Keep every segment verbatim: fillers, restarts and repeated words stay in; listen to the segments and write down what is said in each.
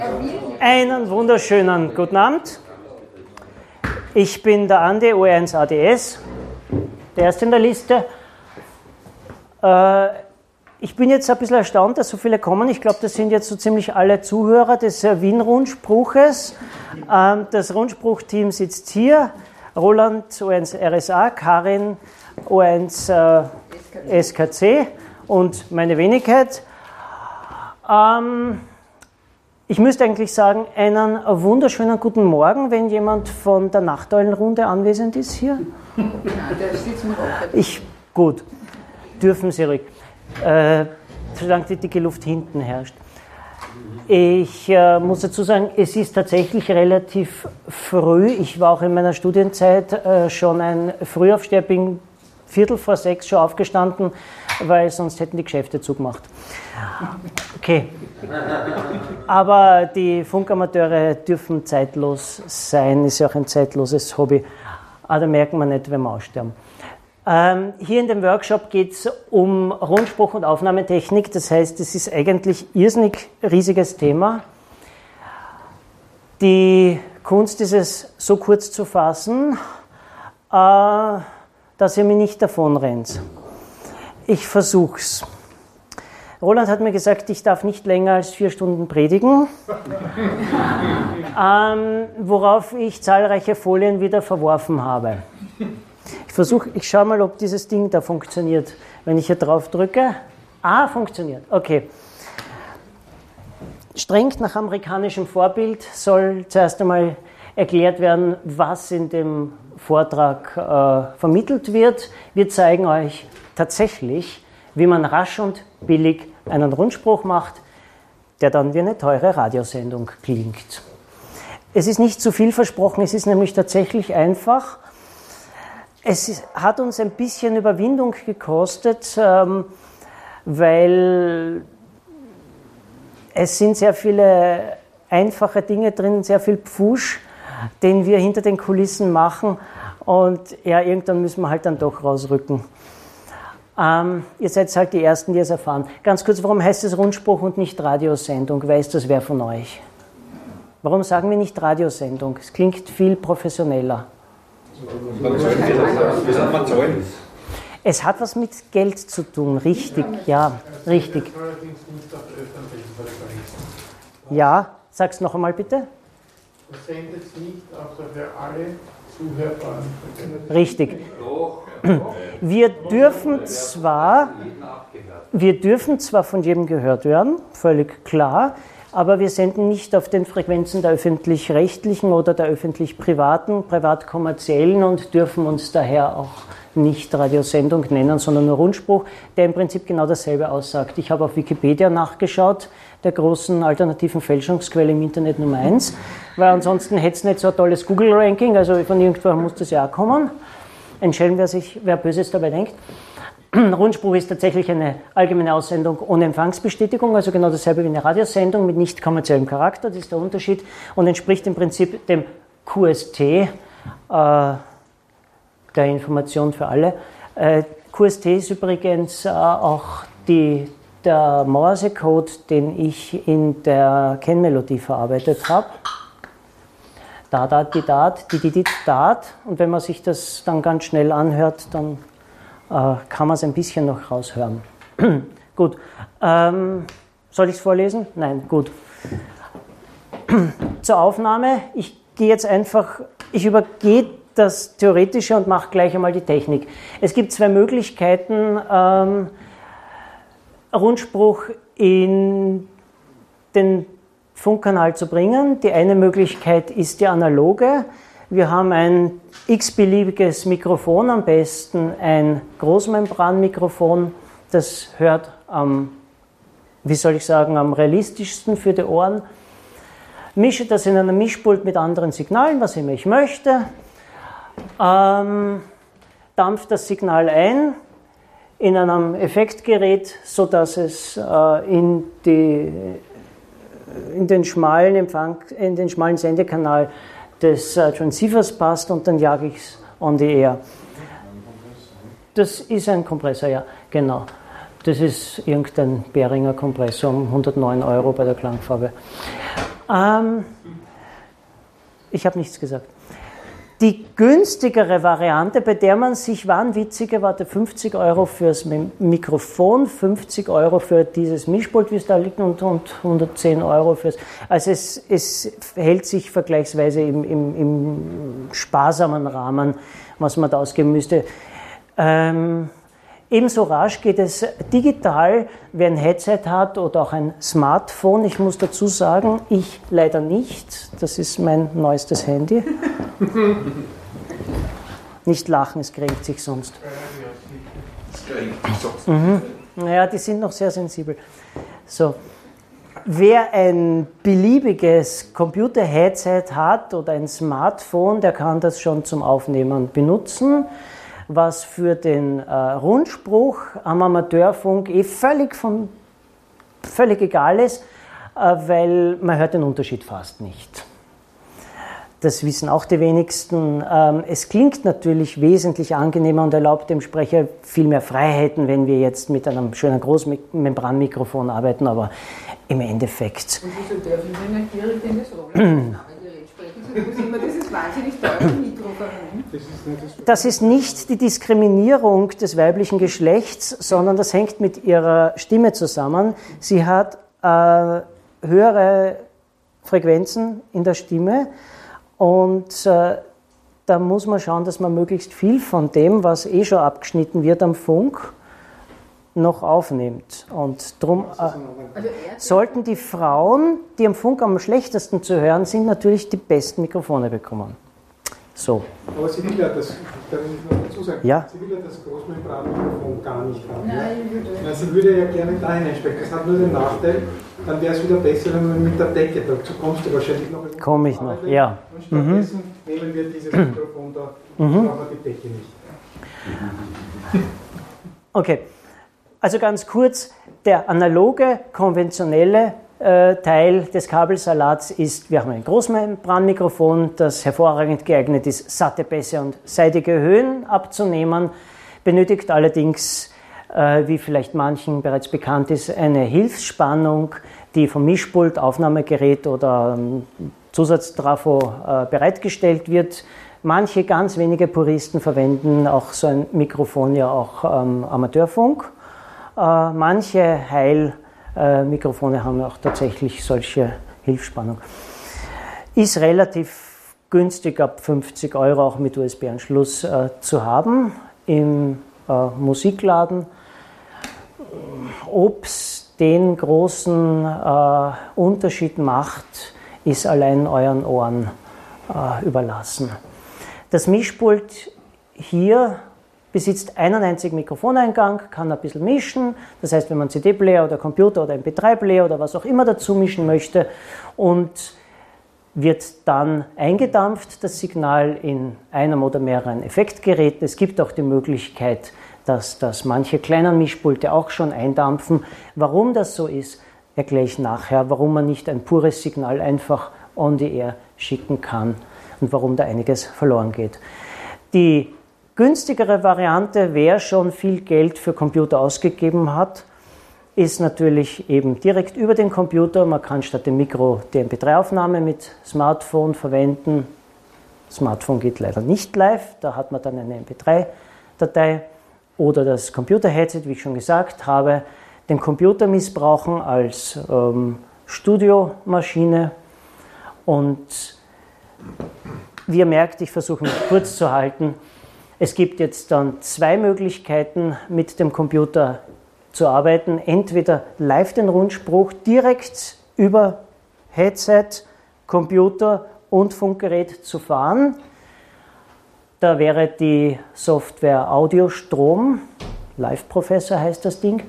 Einen wunderschönen guten Abend. Ich bin der Andi, O eins A D S, der erste in der Liste. Äh, ich bin jetzt ein bisschen erstaunt, dass so viele kommen. Ich glaube, das sind jetzt so ziemlich alle Zuhörer des Wien-Rundspruches. Ähm, das Rundspruchteam sitzt hier. Roland, O eins R S A, Karin, O eins äh, S K C und meine Wenigkeit. Ähm, Ich müsste eigentlich sagen, einen wunderschönen guten Morgen, wenn jemand von der Nachteulenrunde anwesend ist hier. Ja, der sitzt mit Ich, gut, dürfen Sie ruhig, äh, solange die dicke Luft hinten herrscht. Ich äh, muss dazu sagen, es ist tatsächlich relativ früh. Ich war auch in meiner Studienzeit äh, schon ein Frühaufsteher, bin Viertel vor sechs schon aufgestanden, weil sonst hätten die Geschäfte zugemacht. Okay. Aber die Funkamateure dürfen zeitlos sein, ist ja auch ein zeitloses Hobby. Aber da merken wir nicht, wenn wir aussterben. Ähm, hier in dem Workshop geht es um Rundspruch und Aufnahmetechnik. Das heißt, es ist eigentlich ein irrsinnig riesiges Thema. Die Kunst ist es, so kurz zu fassen, äh, dass ihr mir nicht davonrennt. Ich versuch's. Roland hat mir gesagt, ich darf nicht länger als vier Stunden predigen, ähm, worauf ich zahlreiche Folien wieder verworfen habe. Ich versuche, ich schaue mal, ob dieses Ding da funktioniert. Wenn ich hier drauf drücke, ah, funktioniert, okay. Streng nach amerikanischem Vorbild soll zuerst einmal erklärt werden, was in dem Vortrag äh, vermittelt wird. Wir zeigen euch tatsächlich, wie man rasch und billig einen Rundspruch macht, der dann wie eine teure Radiosendung klingt. Es ist nicht zu viel versprochen, es ist nämlich tatsächlich einfach. Es ist, hat uns ein bisschen Überwindung gekostet, ähm, weil es sind sehr viele einfache Dinge drin, sehr viel Pfusch, den wir hinter den Kulissen machen, und ja, irgendwann müssen wir halt dann doch rausrücken. Ähm, ihr seid halt die Ersten, die es erfahren. Ganz kurz, warum heißt es Rundspruch und nicht Radiosendung? Weiß das wer von euch? Warum sagen wir nicht Radiosendung? Es klingt viel professioneller. Es hat was mit Geld zu tun, richtig, ja, richtig. Ja, sag's noch einmal bitte. Das sendet nicht außer für alle Zuhörer. Richtig. Wir dürfen zwar, wir dürfen zwar von jedem gehört werden, völlig klar, aber wir senden nicht auf den Frequenzen der öffentlich-rechtlichen oder der öffentlich-privaten, privat-kommerziellen und dürfen uns daher auch nicht Radiosendung nennen, sondern nur Rundspruch, der im Prinzip genau dasselbe aussagt. Ich habe auf Wikipedia nachgeschaut, der großen alternativen Fälschungsquelle im Internet Nummer eins, weil ansonsten hätte es nicht so ein tolles Google-Ranking, also von irgendwoher muss das ja auch kommen. Ein Schelm, wer sich, wer Böses dabei denkt. Rundspruch ist tatsächlich eine allgemeine Aussendung ohne Empfangsbestätigung, also genau dasselbe wie eine Radiosendung mit nicht kommerziellem Charakter, das ist der Unterschied, und entspricht im Prinzip dem Q S T, äh, der Information für alle. Äh, Q S T ist übrigens äh, auch die, der Morse-Code, den ich in der Kennmelodie verarbeitet habe. Da, da, die, dat, die, die, die, dat. Und wenn man sich das dann ganz schnell anhört, dann äh, kann man es ein bisschen noch raushören. Gut. Ähm, soll ich es vorlesen? Nein, gut. Zur Aufnahme. Ich gehe jetzt einfach, ich übergehe das Theoretische und mache gleich einmal die Technik. Es gibt zwei Möglichkeiten, ähm, Rundspruch in den Funkkanal zu bringen. Die eine Möglichkeit ist die analoge. Wir haben ein x-beliebiges Mikrofon, am besten ein Großmembranmikrofon. Das hört am, wie soll ich sagen, am realistischsten für die Ohren. Mische das in einem Mischpult mit anderen Signalen, was immer ich möchte. Ähm, dampft das Signal ein in einem Effektgerät, sodass es äh, in die in den schmalen Empfang, in den schmalen Sendekanal des äh, Transceivers passt, und dann jage ich es on the air. Das ist ein Kompressor, ja, genau. Das ist irgendein Behringer Kompressor um hundertneun Euro bei der Klangfarbe. Ähm, ich habe nichts gesagt. Die günstigere Variante, bei der man sich wahnwitzige, warte, fünfzig Euro fürs Mikrofon, fünfzig Euro für dieses Mischpult, wie es da liegt, und, und hundertzehn Euro fürs. Also es, es hält sich vergleichsweise im, im, im sparsamen Rahmen, was man da ausgeben müsste. Ähm, Ebenso rasch geht es digital, wer ein Headset hat oder auch ein Smartphone. Ich muss dazu sagen, ich leider nicht. Das ist mein neuestes Handy. Nicht lachen, es kränkt sich sonst. Es kränkt sich sonst. Mhm. Naja, die sind noch sehr sensibel. So. Wer ein beliebiges Computer-Headset hat oder ein Smartphone, der kann das schon zum Aufnehmen benutzen. Was für den äh, Rundspruch am Amateurfunk eh völlig, vom, völlig egal ist, äh, weil man hört den Unterschied fast nicht. Das wissen auch die wenigsten. Ähm, es klingt natürlich wesentlich angenehmer und erlaubt dem Sprecher viel mehr Freiheiten, wenn wir jetzt mit einem schönen Großmembranmikrofon arbeiten, aber im Endeffekt... Und wieso dürfen Sie nicht direkt in das Rollgerät sprechen? Sie müssen immer dieses wahnsinnig teure Mikro verwenden. Das ist nicht die Diskriminierung des weiblichen Geschlechts, sondern das hängt mit ihrer Stimme zusammen. Sie hat äh, höhere Frequenzen in der Stimme und äh, da muss man schauen, dass man möglichst viel von dem, was eh schon abgeschnitten wird am Funk, noch aufnimmt. Und darum äh, sollten die Frauen, die am Funk am schlechtesten zu hören sind, natürlich die besten Mikrofone bekommen. So. Aber sie will ja das, kann ich noch dazu sagen, ja? sie will ja das Großmembranmikrofon gar nicht haben. Nein, ja? Ja, sie würde ja gerne da hineinsprechen. Das hat nur den Nachteil, dann wäre es wieder besser, wenn man mit der Decke, dazu kommst du wahrscheinlich noch. Komme ich noch, ja. Und stattdessen mhm. nehmen wir dieses Mikrofon da, mhm. aber die Decke nicht. Okay. Also ganz kurz, der analoge, konventionelle äh, Teil des Kabelsalats ist, wir haben ein Großmembranmikrofon, das hervorragend geeignet ist, satte Bässe und seidige Höhen abzunehmen, benötigt allerdings, äh, wie vielleicht manchen bereits bekannt ist, eine Hilfsspannung, die vom Mischpult, Aufnahmegerät oder ähm, Zusatztrafo äh, bereitgestellt wird. Manche ganz wenige Puristen verwenden auch so ein Mikrofon ja auch ähm, Amateurfunk. Äh, manche Heil-Mikrofone äh, haben auch tatsächlich solche Hilfsspannung. Ist relativ günstig, ab fünfzig Euro auch mit U S B-Anschluss äh, zu haben im äh, Musikladen. Ob es den großen äh, Unterschied macht, ist allein euren Ohren äh, überlassen. Das Mischpult hier besitzt einen einzigen Mikrofoneingang, kann ein bisschen mischen. Das heißt, wenn man C D-Player oder Computer oder M P drei Player oder was auch immer dazu mischen möchte und wird dann eingedampft, das Signal in einem oder mehreren Effektgeräten. Es gibt auch die Möglichkeit, dass das manche kleinen Mischpulte auch schon eindampfen. Warum das so ist, erkläre ich nachher, warum man nicht ein pures Signal einfach on the air schicken kann und warum da einiges verloren geht. Die günstigere Variante, wer schon viel Geld für Computer ausgegeben hat, ist natürlich eben direkt über den Computer. Man kann statt dem Mikro die M P drei Aufnahme mit Smartphone verwenden. Smartphone geht leider nicht live, da hat man dann eine M P drei Datei. Oder das Computer-Headset, wie ich schon gesagt habe, den Computer missbrauchen als ähm, Studiomaschine. Und wie ihr merkt, ich versuche mich kurz zu halten. Es gibt jetzt dann zwei Möglichkeiten, mit dem Computer zu arbeiten. Entweder live den Rundspruch direkt über Headset, Computer und Funkgerät zu fahren. Da wäre die Software Audiostrom, Live Professor heißt das Ding,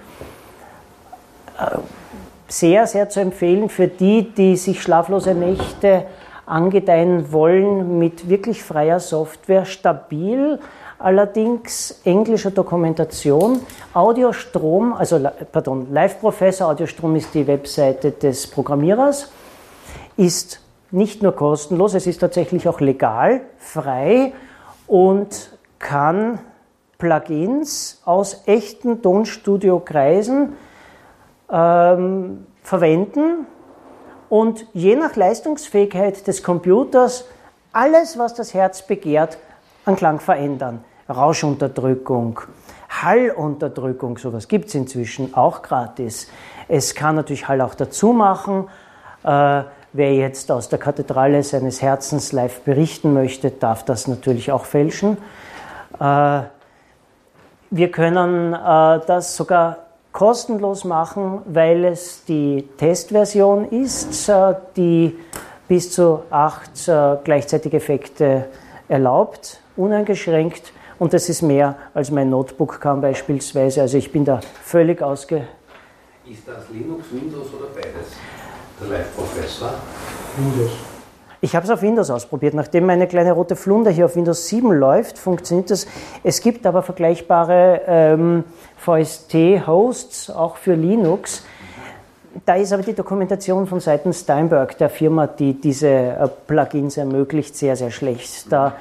sehr, sehr zu empfehlen für die, die sich schlaflose Nächte angedeihen wollen mit wirklich freier Software, stabil, allerdings englischer Dokumentation. Audiostrom, also pardon, Live Professor, Audiostrom ist die Webseite des Programmierers, ist nicht nur kostenlos, es ist tatsächlich auch legal, frei und kann Plugins aus echten Tonstudio-Kreisen ähm, verwenden und je nach Leistungsfähigkeit des Computers alles, was das Herz begehrt, an Klang verändern. Rauschunterdrückung, Hallunterdrückung, sowas gibt es inzwischen auch gratis. Es kann natürlich Hall auch dazu machen. Äh, wer jetzt aus der Kathedrale seines Herzens live berichten möchte, darf das natürlich auch fälschen. Äh, wir können äh, das sogar kostenlos machen, weil es die Testversion ist, äh, die bis zu acht äh, gleichzeitige Effekte erlaubt, uneingeschränkt. Und das ist mehr, als mein Notebook kann beispielsweise. Also ich bin da völlig ausge... Ist das Linux, Windows oder beides? Der Live-Professor? Windows. Ich habe es auf Windows ausprobiert. Nachdem meine kleine rote Flunder hier auf Windows sieben läuft, funktioniert das. Es gibt aber vergleichbare ähm, V S T-Hosts, auch für Linux. Da ist aber die Dokumentation von Seiten Steinberg, der Firma, die diese äh, Plugins ermöglicht, sehr, sehr schlecht. Da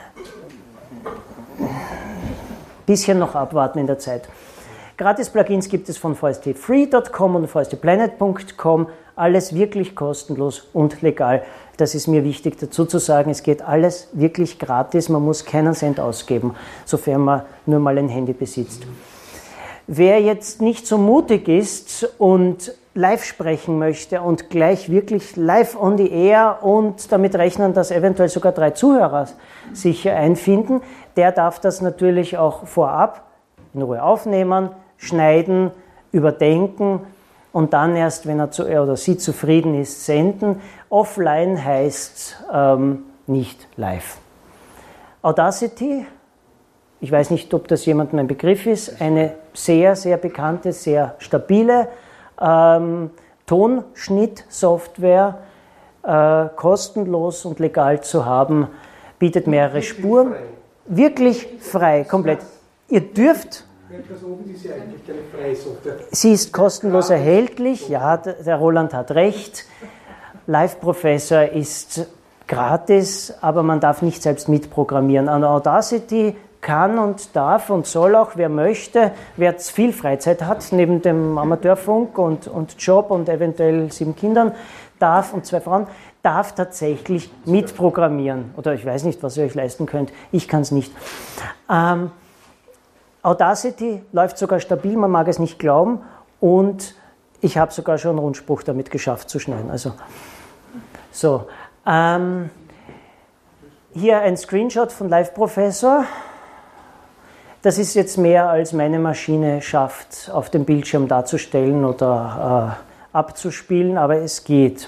ein bisschen noch abwarten in der Zeit. Gratis-Plugins gibt es von v s t free punkt com und v s t planet punkt com. Alles wirklich kostenlos und legal. Das ist mir wichtig dazu zu sagen. Es geht alles wirklich gratis. Man muss keinen Cent ausgeben, sofern man nur mal ein Handy besitzt. Wer jetzt nicht so mutig ist und live sprechen möchte und gleich wirklich live on the air und damit rechnen, dass eventuell sogar drei Zuhörer sich einfinden, der darf das natürlich auch vorab in Ruhe aufnehmen, schneiden, überdenken und dann erst, wenn er, zu, er oder sie zufrieden ist, senden. Offline heißt ähm, nicht live. Audacity, ich weiß nicht, ob das jemandem ein Begriff ist, eine sehr, sehr bekannte, sehr stabile ähm, Tonschnittsoftware, äh, kostenlos und legal zu haben, bietet mehrere Spuren. Frei. Wirklich frei, komplett. Ihr dürft... Das oben ist ja eigentlich keine freie Software. Sie ist kostenlos erhältlich, ja, der Roland hat recht. Live-Professor ist gratis, aber man darf nicht selbst mitprogrammieren. An Audacity kann und darf und soll auch, wer möchte, wer viel Freizeit hat, neben dem Amateurfunk und, und Job und eventuell sieben Kindern, darf, und zwei Frauen, darf tatsächlich mitprogrammieren. Oder ich weiß nicht, was ihr euch leisten könnt, ich kann es nicht. Ähm, Audacity läuft sogar stabil, man mag es nicht glauben, und ich habe sogar schon einen Rundspruch damit geschafft zu schneiden. Also, so. Ähm, hier ein Screenshot von Live-Professor. Das ist jetzt mehr, als meine Maschine schafft, auf dem Bildschirm darzustellen oder äh, abzuspielen, aber es geht.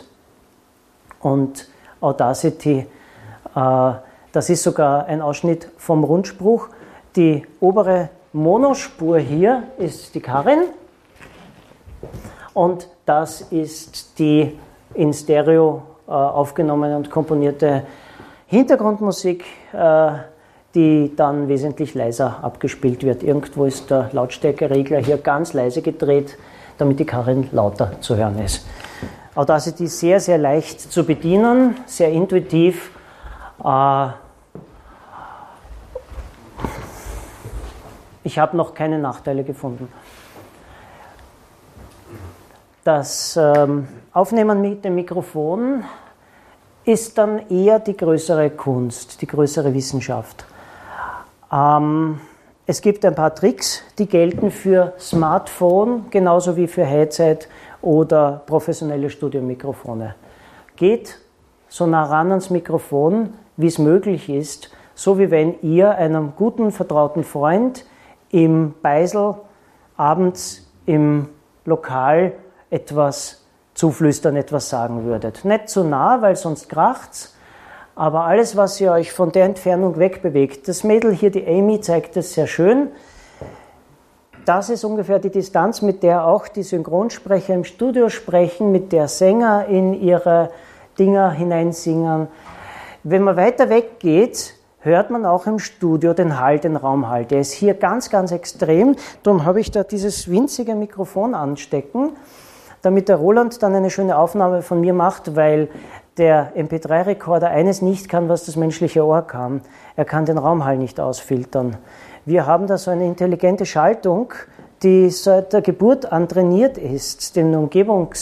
Und Audacity, äh, das ist sogar ein Ausschnitt vom Rundspruch. Die obere Monospur hier ist die Karin und das ist die in Stereo äh, aufgenommene und komponierte Hintergrundmusik, äh, die dann wesentlich leiser abgespielt wird. Irgendwo ist der Lautstärkeregler hier ganz leise gedreht, damit die Karin lauter zu hören ist. Audacity ist sehr, sehr leicht zu bedienen, sehr intuitiv. Äh, Ich habe noch keine Nachteile gefunden. Das ähm, Aufnehmen mit dem Mikrofon ist dann eher die größere Kunst, die größere Wissenschaft. Ähm, es gibt ein paar Tricks, die gelten für Smartphone genauso wie für Headset oder professionelle Studiomikrofone. Geht so nah ran ans Mikrofon, wie es möglich ist, so wie wenn ihr einem guten, vertrauten Freund im Beisel abends im Lokal etwas zuflüstern, etwas sagen würdet. Nicht zu nah, weil sonst kracht's, aber alles, was ihr euch von der Entfernung wegbewegt. Das Mädel hier, die Amy, zeigt es sehr schön. Das ist ungefähr die Distanz, mit der auch die Synchronsprecher im Studio sprechen, mit der Sänger in ihre Dinger hineinsingen. Wenn man weiter weg geht, hört man auch im Studio den Hall, den Raumhall. Der ist hier ganz, ganz extrem. Darum habe ich da dieses winzige Mikrofon anstecken, damit der Roland dann eine schöne Aufnahme von mir macht, weil der M P drei Rekorder eines nicht kann, was das menschliche Ohr kann. Er kann den Raumhall nicht ausfiltern. Wir haben da so eine intelligente Schaltung, die seit der Geburt an trainiert ist, den Umgebungs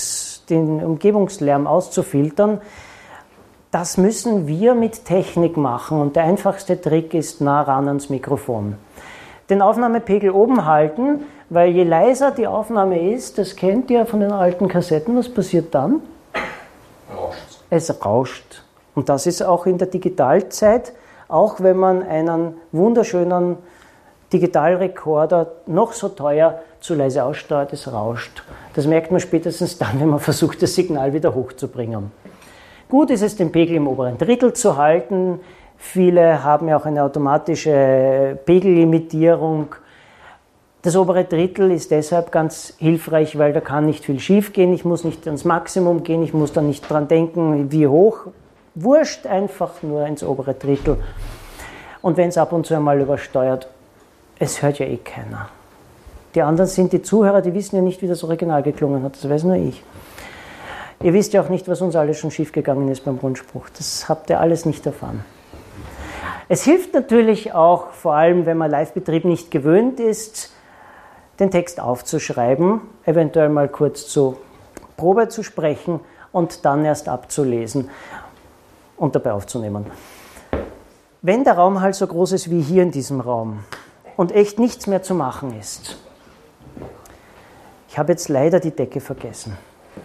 und den Umgebungslärm auszufiltern, das müssen wir mit Technik machen und der einfachste Trick ist nah ran ans Mikrofon. Den Aufnahmepegel oben halten, weil je leiser die Aufnahme ist, das kennt ihr von den alten Kassetten, was passiert dann? Rauscht. Es rauscht. Und das ist auch in der Digitalzeit, auch wenn man einen wunderschönen Digitalrekorder noch so teuer zu leise aussteuert, es rauscht. Das merkt man spätestens dann, wenn man versucht, das Signal wieder hochzubringen. Gut ist es, den Pegel im oberen Drittel zu halten. Viele haben ja auch eine automatische Pegellimitierung. Das obere Drittel ist deshalb ganz hilfreich, weil da kann nicht viel schief gehen. Ich muss nicht ans Maximum gehen, ich muss da nicht dran denken, wie hoch. Wurscht, einfach nur ins obere Drittel. Und wenn es ab und zu einmal übersteuert, es hört ja eh keiner. Die anderen sind die Zuhörer, die wissen ja nicht, wie das Original geklungen hat, das weiß nur ich. Ihr wisst ja auch nicht, was uns alles schon schiefgegangen ist beim Rundspruch. Das habt ihr alles nicht erfahren. Es hilft natürlich auch, vor allem wenn man Live-Betrieb nicht gewöhnt ist, den Text aufzuschreiben, eventuell mal kurz zur Probe zu sprechen und dann erst abzulesen und dabei aufzunehmen. Wenn der Raum halt so groß ist wie hier in diesem Raum und echt nichts mehr zu machen ist, ich habe jetzt leider die Decke vergessen.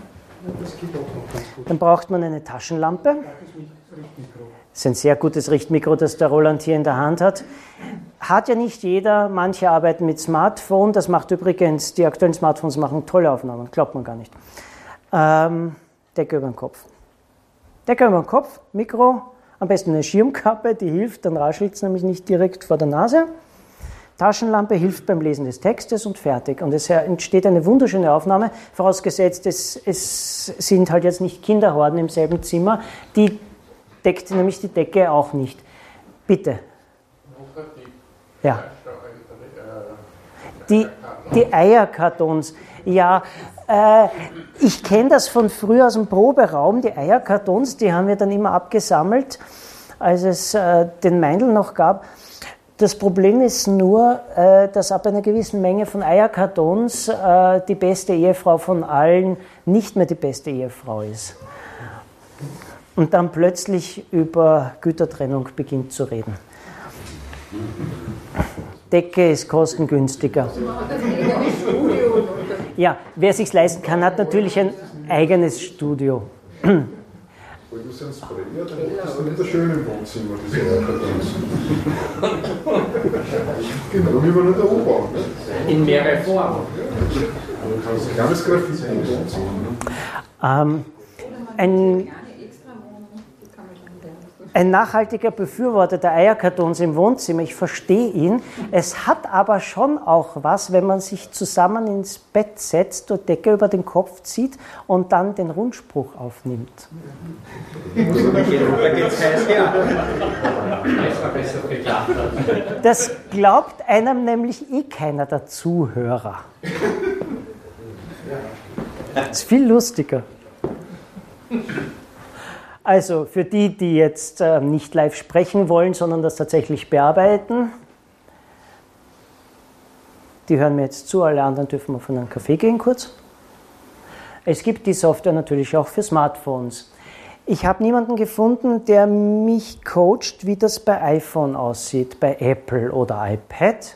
Dann braucht man eine Taschenlampe. Das ist ein sehr gutes Richtmikro, das der Roland hier in der Hand hat. Hat ja nicht jeder, manche arbeiten mit Smartphone, das macht übrigens, die aktuellen Smartphones machen tolle Aufnahmen, glaubt man gar nicht. Ähm, Decke über den Kopf. Decke über den Kopf, Mikro, am besten eine Schirmkappe, die hilft, dann raschelt es nämlich nicht direkt vor der Nase. Taschenlampe hilft beim Lesen des Textes und fertig. Und es entsteht eine wunderschöne Aufnahme, vorausgesetzt, es, es sind halt jetzt nicht Kinderhorden im selben Zimmer, die deckt nämlich die Decke auch nicht. Bitte. Ja. Die, die Eierkartons. Ja, äh, ich kenne das von früher aus dem Proberaum. Die Eierkartons, die haben wir dann immer abgesammelt, als es äh, den Meindl noch gab. Das Problem ist nur, äh, dass ab einer gewissen Menge von Eierkartons äh, die beste Ehefrau von allen nicht mehr die beste Ehefrau ist. Und dann plötzlich über Gütertrennung beginnt zu reden. Decke ist kostengünstiger. Ja, wer sich's leisten kann, hat natürlich ein eigenes Studio. Weil du sonst Bremer, dann ist das nicht schön im Wohnzimmer, diese Eierkartons. Genau, wie man nicht der Umbau. In mehrere Formen. Du kannst ein kleines Graffiti im Wohnzimmer. Ähm, ein, ein nachhaltiger Befürworter der Eierkartons im Wohnzimmer, ich verstehe ihn. Es hat aber schon auch was, wenn man sich zusammen ins Bett setzt, die Decke über den Kopf zieht und dann den Rundspruch aufnimmt. Das glaubt einem nämlich eh keiner der Zuhörer. Das ist viel lustiger. Also für die, die jetzt äh, nicht live sprechen wollen, sondern das tatsächlich bearbeiten, die hören mir jetzt zu, alle anderen dürfen auf einen Kaffee gehen kurz. Es gibt die Software natürlich auch für Smartphones. Ich habe niemanden gefunden, der mich coacht, wie das bei iPhone aussieht, bei Apple oder iPad.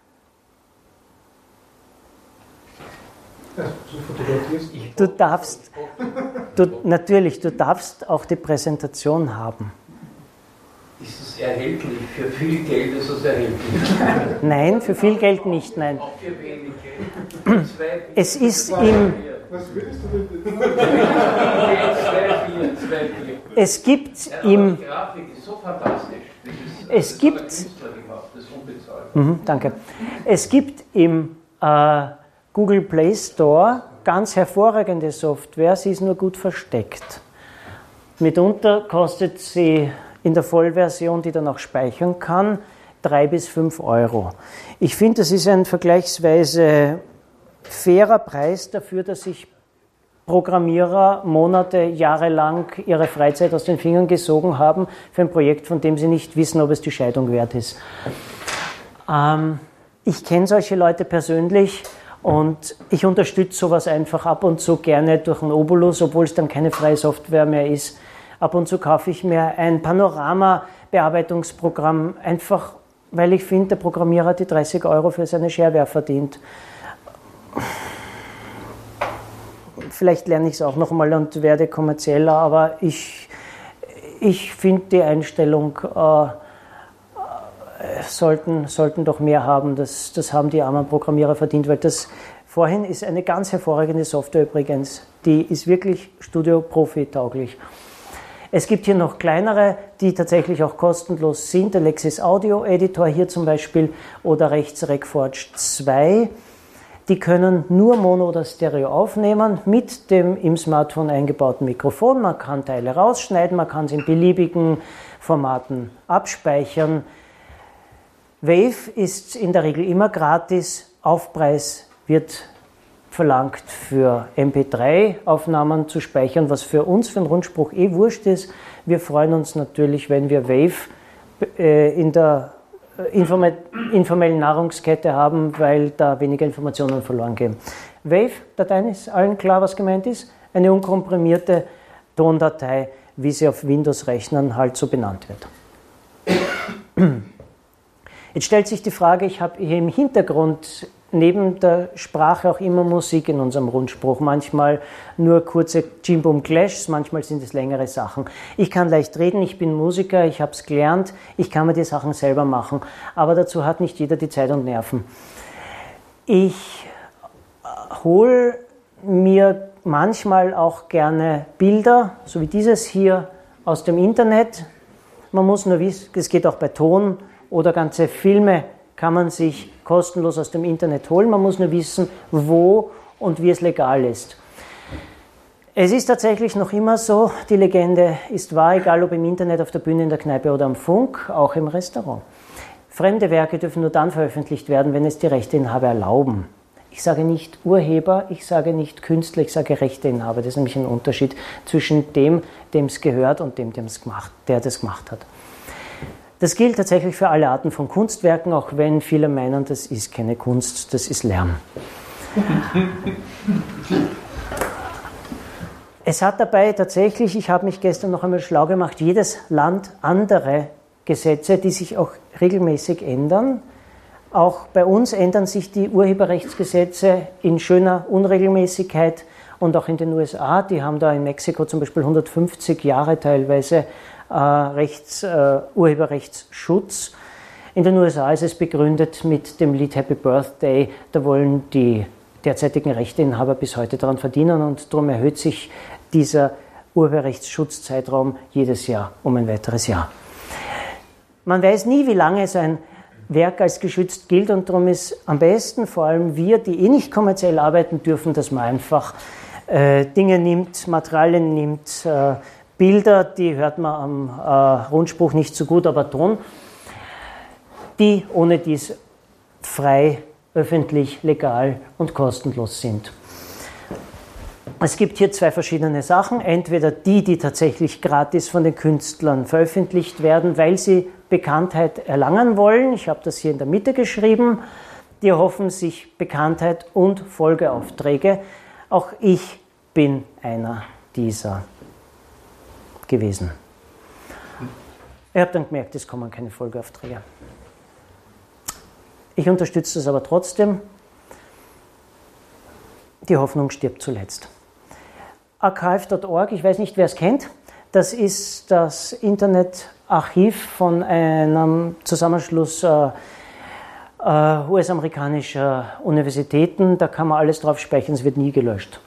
Du darfst, du, natürlich, du darfst auch die Präsentation haben. Ist es erhältlich? Für viel Geld ist es erhältlich? Nein, für viel Geld nicht, nein. Auch für wenig Geld? Zwei, es ist im... Was willst du denn? Zwei, vier, zwei, vier. Es gibt Ja, im... die Grafik ist so fantastisch. Das ist, Es das gibt... hat der Künstler gemacht, das ist unbezahlbar. Mhm, danke. Es gibt im äh, Google Play Store ganz hervorragende Software, sie ist nur gut versteckt. Mitunter kostet sie in der Vollversion, die dann auch speichern kann, drei bis fünf Euro. Ich finde, das ist ein vergleichsweise fairer Preis dafür, dass sich Programmierer Monate, Jahre lang ihre Freizeit aus den Fingern gesogen haben für ein Projekt, von dem sie nicht wissen, ob es die Scheidung wert ist. Ähm, ich kenne solche Leute persönlich Und ich unterstütze sowas einfach ab und zu gerne durch einen Obolus, obwohl es dann keine freie Software mehr ist. Ab und zu kaufe ich mir ein Panorama-Bearbeitungsprogramm, einfach weil ich finde, der Programmierer hat die dreißig Euro für seine Shareware verdient. Vielleicht lerne ich es auch nochmal und werde kommerzieller, aber ich, ich finde die Einstellung, äh, sollten, sollten doch mehr haben. Das, das haben die armen Programmierer verdient, weil das vorhin ist eine ganz hervorragende Software übrigens. Die ist wirklich Studio-Profi-tauglich. Es gibt hier noch kleinere, die tatsächlich auch kostenlos sind. Der Lexis Audio Editor hier zum Beispiel oder rechts RecForge zwei. Die können nur Mono oder Stereo aufnehmen mit dem im Smartphone eingebauten Mikrofon. Man kann Teile rausschneiden, man kann sie in beliebigen Formaten abspeichern. Wave ist in der Regel immer gratis. Aufpreis wird verlangt für M P drei Aufnahmen zu speichern, was für uns, für den Rundspruch eh wurscht ist. Wir freuen uns natürlich, wenn wir Wave äh, in der informellen Nahrungskette haben, weil da weniger Informationen verloren gehen. Wave-Dateien ist allen klar, was gemeint ist. Eine unkomprimierte Tondatei, wie sie auf Windows-Rechnern halt so benannt wird. Jetzt stellt sich die Frage, ich habe hier im Hintergrund neben der Sprache auch immer Musik in unserem Rundspruch. Manchmal nur kurze Jim-Boom-Clashs, manchmal sind es längere Sachen. Ich kann leicht reden, ich bin Musiker, ich habe es gelernt, ich kann mir die Sachen selber machen. Aber dazu hat nicht jeder die Zeit und Nerven. Ich hole mir manchmal auch gerne Bilder, so wie dieses hier, aus dem Internet. Man muss nur wissen, es geht auch bei Ton oder ganze Filme kann man sich kostenlos aus dem Internet holen. Man muss nur wissen, wo und wie es legal ist. Es ist tatsächlich noch immer so, die Legende ist wahr, egal ob im Internet, auf der Bühne, in der Kneipe oder am Funk, auch im Restaurant. Fremde Werke dürfen nur dann veröffentlicht werden, wenn es die Rechteinhaber erlauben. Ich sage nicht Urheber, ich sage nicht Künstler, ich sage Rechteinhaber. Das ist nämlich ein Unterschied zwischen dem, dem es gehört und dem, dem es gemacht, der das gemacht hat. Das gilt tatsächlich für alle Arten von Kunstwerken, auch wenn viele meinen, das ist keine Kunst, das ist Lärm. Es hat dabei tatsächlich, ich habe mich gestern noch einmal schlau gemacht, jedes Land andere Gesetze, die sich auch regelmäßig ändern. Auch bei uns ändern sich die Urheberrechtsgesetze in schöner Unregelmäßigkeit und auch in den U S A. Die haben da in Mexiko zum Beispiel hundertfünfzig Jahre teilweise äh, Rechts, äh, Urheberrechtsschutz. In den U S A ist es begründet mit dem Lied Happy Birthday. Da wollen die derzeitigen Rechteinhaber bis heute daran verdienen und darum erhöht sich dieser Urheberrechtsschutzzeitraum jedes Jahr um ein weiteres Jahr. Man weiß nie, wie lange so ein Werk als geschützt gilt und darum ist am besten, vor allem wir, die eh nicht kommerziell arbeiten dürfen, dass man einfach äh, Dinge nimmt, Materialien nimmt, äh, Bilder, die hört man am äh, Rundspruch nicht so gut, aber Ton, die ohne dies frei, öffentlich, legal und kostenlos sind. Es gibt hier zwei verschiedene Sachen. Entweder die, die tatsächlich gratis von den Künstlern veröffentlicht werden, weil sie Bekanntheit erlangen wollen. Ich habe das hier in der Mitte geschrieben. Die erhoffen sich Bekanntheit und Folgeaufträge. Auch ich bin einer dieser gewesen. Ihr habt dann gemerkt, es kommen keine Folgeaufträge. Ich unterstütze das aber trotzdem. Die Hoffnung stirbt zuletzt. archive Punkt org, ich weiß nicht, wer es kennt, das ist das Internetarchiv von einem Zusammenschluss äh, äh, U S-amerikanischer Universitäten. Da kann man alles drauf speichern, es wird nie gelöscht.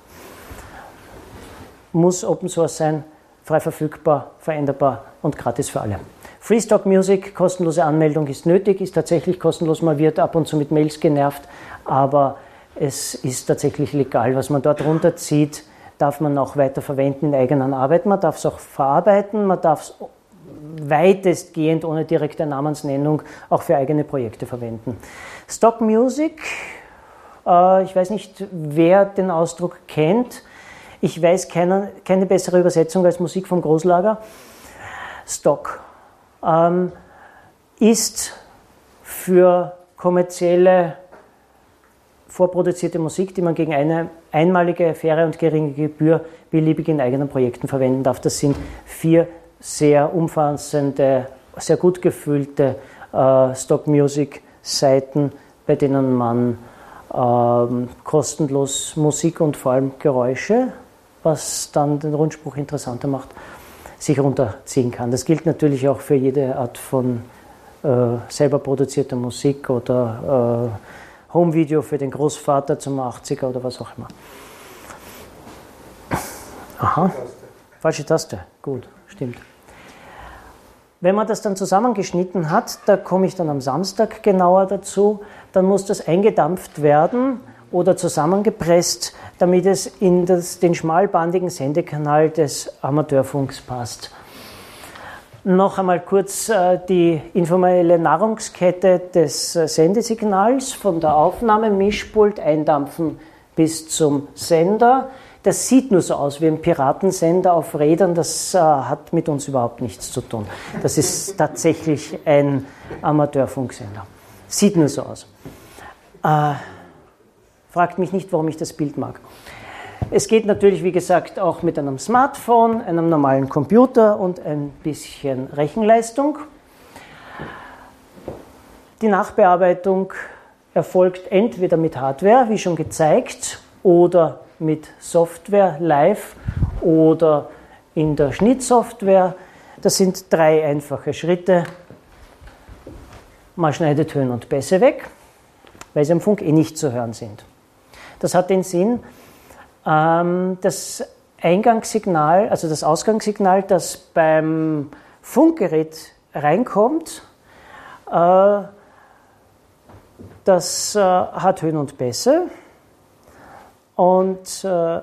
Muss Open Source sein, frei verfügbar, veränderbar und gratis für alle. Freestock Music, kostenlose Anmeldung ist nötig, ist tatsächlich kostenlos, man wird ab und zu mit Mails genervt, aber es ist tatsächlich legal, was man dort runterzieht, darf man auch weiter verwenden in eigener Arbeit, man darf es auch verarbeiten, man darf es weitestgehend ohne direkte Namensnennung auch für eigene Projekte verwenden. Stock Music, äh, ich weiß nicht, wer den Ausdruck kennt, ich weiß keine, keine bessere Übersetzung als Musik vom Großlager. Stock ähm, ist für kommerzielle vorproduzierte Musik, die man gegen eine einmalige, faire und geringe Gebühr beliebig in eigenen Projekten verwenden darf. Das sind vier sehr umfassende, sehr gut gefüllte äh, Stock-Music-Seiten, bei denen man äh, kostenlos Musik und vor allem Geräusche, was dann den Rundspruch interessanter macht, sich runterziehen kann. Das gilt natürlich auch für jede Art von äh, selber produzierter Musik oder äh, Homevideo für den Großvater zum achtziger oder was auch immer. Aha, falsche Taste, gut, stimmt. Wenn man das dann zusammengeschnitten hat, da komme ich dann am Samstag genauer dazu, dann muss das eingedampft werden oder zusammengepresst, damit es in das, den schmalbandigen Sendekanal des Amateurfunks passt. Noch einmal kurz äh, die informelle Nahrungskette des äh, Sendesignals von der Aufnahme, Mischpult, Eindampfen bis zum Sender. Das sieht nur so aus wie ein Piratensender auf Rädern, das äh, hat mit uns überhaupt nichts zu tun. Das ist tatsächlich ein Amateurfunksender. Sieht nur so aus. Äh, fragt mich nicht, warum ich das Bild mag. Es geht natürlich, wie gesagt, auch mit einem Smartphone, einem normalen Computer und ein bisschen Rechenleistung. Die Nachbearbeitung erfolgt entweder mit Hardware, wie schon gezeigt, oder mit Software live oder in der Schnittsoftware. Das sind drei einfache Schritte. Man schneidet Höhen und Bässe weg, weil sie am Funk eh nicht zu hören sind. Das hat den Sinn, das Eingangssignal, also das Ausgangssignal, das beim Funkgerät reinkommt, das hat Höhen und Bässe. Und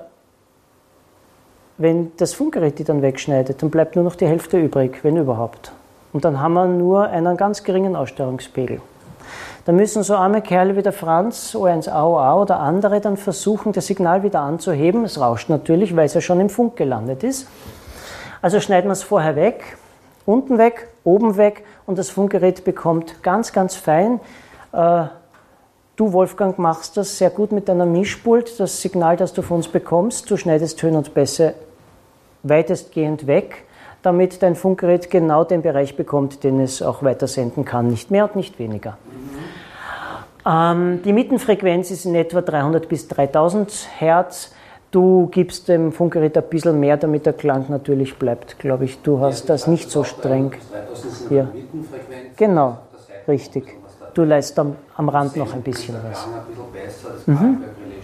wenn das Funkgerät die dann wegschneidet, dann bleibt nur noch die Hälfte übrig, wenn überhaupt. Und dann haben wir nur einen ganz geringen Aussteuerungspegel. Da müssen so arme Kerle wie der Franz, O eins A O A oder andere dann versuchen, das Signal wieder anzuheben. Es rauscht natürlich, weil es ja schon im Funk gelandet ist. Also schneiden wir es vorher weg, unten weg, oben weg und das Funkgerät bekommt ganz, ganz fein. Äh, du, Wolfgang, machst das sehr gut mit deiner Mischpult. Das Signal, das du von uns bekommst, du schneidest Töne und Bässe weitestgehend weg, damit dein Funkgerät genau den Bereich bekommt, den es auch weitersenden kann. Nicht mehr und nicht weniger. Ähm, die Mittenfrequenz ist in etwa dreihundert bis dreitausend Hertz. Du gibst dem Funkgerät ein bisschen mehr, damit der Klang natürlich bleibt, glaube ich. Du hast das nicht so streng. Hier. Genau, richtig. Du leist am, am Rand noch ein bisschen was. Mhm.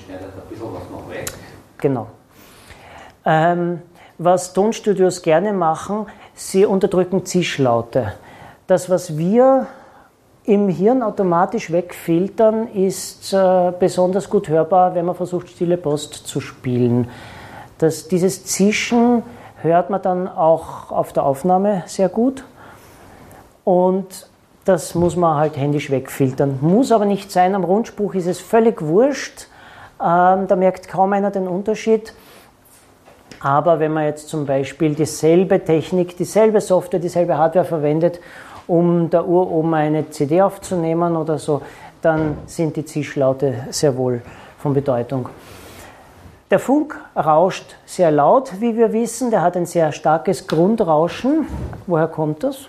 Genau. Ähm, was Tonstudios gerne machen, sie unterdrücken Zischlaute. Das, was wir im Hirn automatisch wegfiltern, ist äh, besonders gut hörbar, wenn man versucht, Stille Post zu spielen. Das, dieses Zischen hört man dann auch auf der Aufnahme sehr gut und das muss man halt händisch wegfiltern. Muss aber nicht sein, am Rundspruch ist es völlig wurscht, ähm, da merkt kaum einer den Unterschied. Aber wenn man jetzt zum Beispiel dieselbe Technik, dieselbe Software, dieselbe Hardware verwendet, um der Uroma eine C D aufzunehmen oder so, dann sind die Zischlaute sehr wohl von Bedeutung. Der Funk rauscht sehr laut, wie wir wissen. Der hat ein sehr starkes Grundrauschen. Woher kommt das?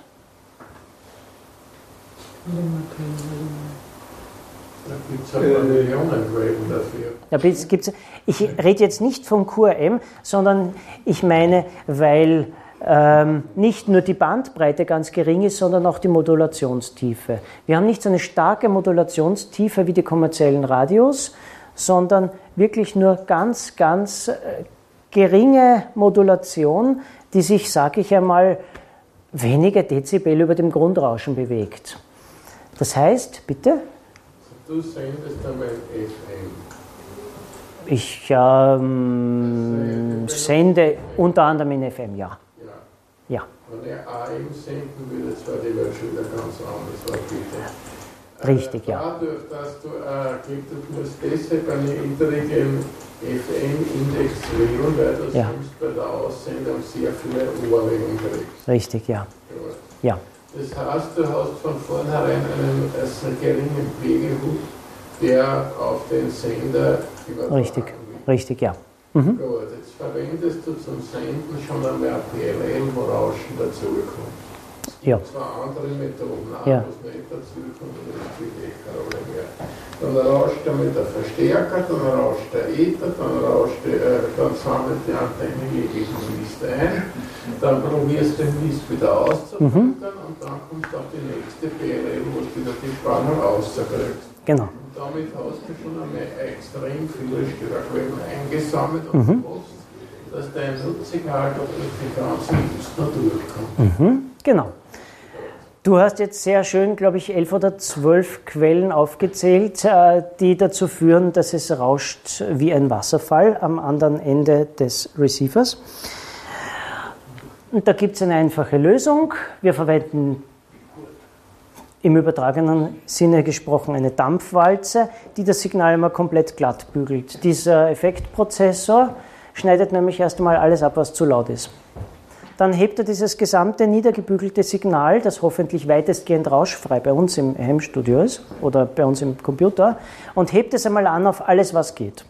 Da gibt es aber Millionenquellen dafür. Da gibt's, ich rede jetzt nicht vom Q R M, sondern ich meine, weil ähm, nicht nur die Bandbreite ganz gering ist, sondern auch die Modulationstiefe. Wir haben nicht so eine starke Modulationstiefe wie die kommerziellen Radios, sondern wirklich nur ganz, ganz äh, geringe Modulation, die sich, sage ich einmal, wenige Dezibel über dem Grundrauschen bewegt. Das heißt, bitte? Du sendest einmal F M. Ich ähm, sende unter anderem in F M, ja. Ja. Wenn er A M senden würde, zwar die wäre schon wieder ganz anders, war bitte. Richtig, ja. Dadurch, dass du, äh, du musst deshalb einen niedrigen F M-Index wählen, weil du ja. sonst bei der Aussendung sehr viele Ohrwellen kriegst. Richtig, ja. Ja. Ja. Das heißt, du hast von vornherein einen, einen geringen Pegel der auf den Sender übertragen Richtig, wird. richtig, ja. Mhm. Gut, jetzt verwendest du zum Senden schon einmal P L L, wo Rauschen dazukommt. Ja. Zwei andere Methoden, auch Ja. was nicht dazukommt, das spielt echt keine Rolle mehr. Dann rauscht er mit der Verstärker, dann rauscht der Äther, dann rauscht der, äh, dann sammelt die Antenne jeglichen Mist ein, dann probierst du den Mist wieder auszufiltern mhm. und dann kommt auf die nächste P L L, wo du wieder die Spannung rauskriegst. Genau. Und damit hast du schon einmal extrem viele Störquellen eingesammelt und Mhm. gewusst, dass dein Nutzsignal durch die ganze Lust noch durchkommt. Mhm. Genau. Du hast jetzt sehr schön, glaube ich, elf oder zwölf Quellen aufgezählt, die dazu führen, dass es rauscht wie ein Wasserfall am anderen Ende des Receivers. Und da gibt es eine einfache Lösung. Wir verwenden im übertragenen Sinne gesprochen eine Dampfwalze, die das Signal immer komplett glatt bügelt. Dieser Effektprozessor schneidet nämlich erst einmal alles ab, was zu laut ist. Dann hebt er dieses gesamte niedergebügelte Signal, das hoffentlich weitestgehend rauschfrei bei uns im Heimstudio ist oder bei uns im Computer, und hebt es einmal an auf alles, was geht.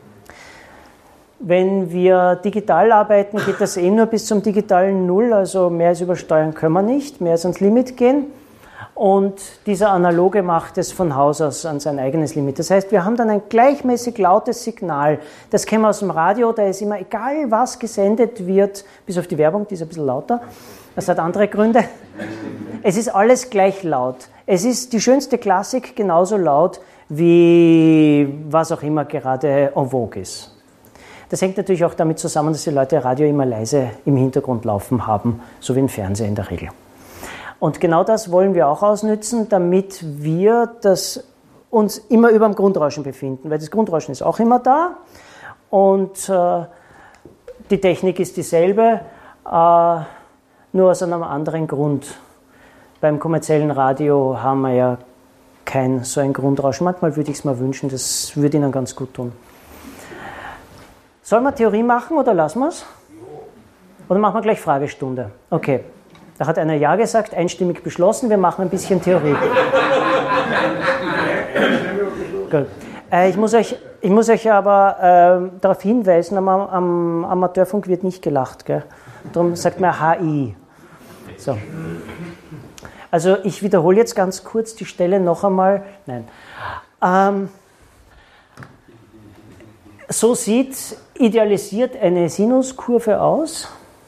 Wenn wir digital arbeiten, geht das eh nur bis zum digitalen Null, also mehr als übersteuern können wir nicht, mehr als ans Limit gehen. Und dieser Analoge macht es von Haus aus an sein eigenes Limit. Das heißt, wir haben dann ein gleichmäßig lautes Signal. Das kennen wir aus dem Radio, da ist immer egal, was gesendet wird, bis auf die Werbung, die ist ein bisschen lauter. Das hat andere Gründe. Es ist alles gleich laut. Es ist die schönste Klassik genauso laut, wie was auch immer gerade en vogue ist. Das hängt natürlich auch damit zusammen, dass die Leute Radio immer leise im Hintergrund laufen haben, so wie im Fernsehen in der Regel. Und genau das wollen wir auch ausnützen, damit wir das uns immer über dem Grundrauschen befinden, weil das Grundrauschen ist auch immer da und äh, die Technik ist dieselbe, äh, nur aus einem anderen Grund. Beim kommerziellen Radio haben wir ja kein so ein Grundrauschen. Manchmal würde ich es mir wünschen, das würde Ihnen ganz gut tun. Sollen wir Theorie machen oder lassen wir es? Oder machen wir gleich Fragestunde? Okay. Da hat einer Ja gesagt, einstimmig beschlossen, wir machen ein bisschen Theorie. Gut. Äh, ich, muss euch, ich muss euch aber äh, darauf hinweisen, am, am Amateurfunk wird nicht gelacht. Gell? Darum sagt man H I. So. Also ich wiederhole jetzt ganz kurz die Stelle noch einmal. Nein. Ähm, so sieht idealisiert eine Sinuskurve aus.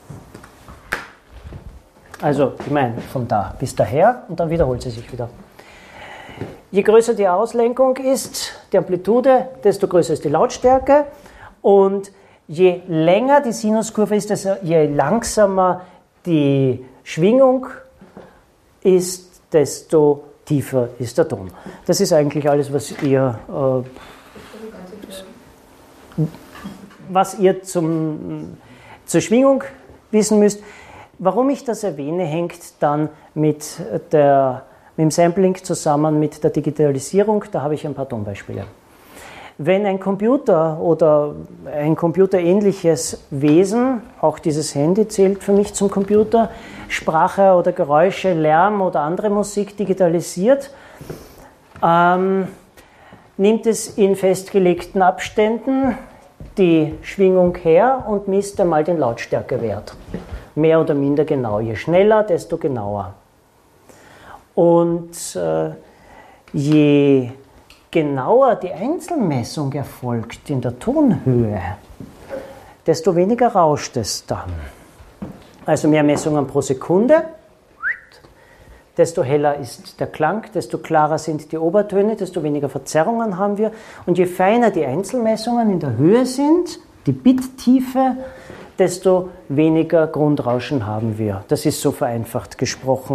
Also, ich meine, von da bis daher und dann wiederholt sie sich wieder. Je größer die Auslenkung ist, die Amplitude, desto größer ist die Lautstärke. Und je länger die Sinuskurve ist, desto je langsamer die Schwingung ist, desto tiefer ist der Ton. Das ist eigentlich alles, was ihr, äh, was ihr zum, zur Schwingung wissen müsst. Warum ich das erwähne, hängt dann mit, der, mit dem Sampling zusammen mit der Digitalisierung. Da habe ich ein paar Tonbeispiele. Wenn ein Computer oder ein computerähnliches Wesen, auch dieses Handy zählt für mich zum Computer, Sprache oder Geräusche, Lärm oder andere Musik digitalisiert, ähm, nimmt es in festgelegten Abständen die Schwingung her und misst einmal den Lautstärkewert. Mehr oder minder genau. Je schneller, desto genauer. Und äh, je genauer die Einzelmessung erfolgt in der Tonhöhe, desto weniger rauscht es dann. Also mehr Messungen pro Sekunde, desto heller ist der Klang, desto klarer sind die Obertöne, desto weniger Verzerrungen haben wir. Und je feiner die Einzelmessungen in der Höhe sind, die Bittiefe, desto weniger Grundrauschen haben wir. Das ist so vereinfacht gesprochen.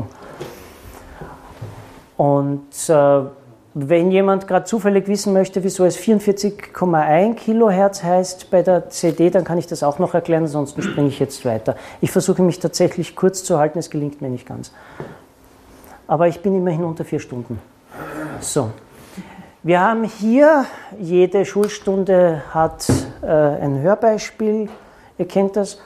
Und äh, wenn jemand gerade zufällig wissen möchte, wieso es vierundvierzig Komma eins Kilohertz heißt bei der C D, dann kann ich das auch noch erklären, ansonsten springe ich jetzt weiter. Ich versuche mich tatsächlich kurz zu halten, es gelingt mir nicht ganz. Aber ich bin immerhin unter vier Stunden. So. Wir haben hier, jede Schulstunde hat äh, ein Hörbeispiel. Ihr kennt das.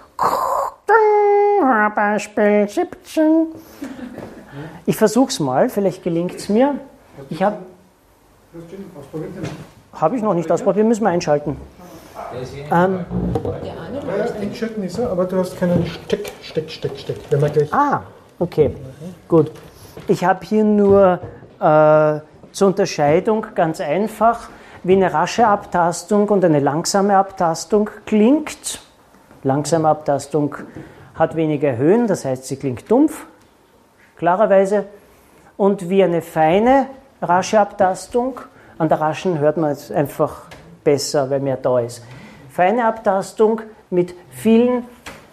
Hörbeispiel siebzehn. Ich versuche es mal, vielleicht gelingt es mir. Ich habe Habe ich noch nicht ausprobiert, müssen wir einschalten. Ähm, Ja, einschalten ist er, aber du hast keinen Steck, Steck, Steck, Steck. Wenn man gleich ah, okay, gut. Ich habe hier nur äh, zur Unterscheidung ganz einfach, wie eine rasche Abtastung und eine langsame Abtastung klingt. Langsame Abtastung hat weniger Höhen, das heißt, sie klingt dumpf, klarerweise. Und wie eine feine, rasche Abtastung, an der raschen hört man es einfach besser, weil mehr da ist. Feine Abtastung mit vielen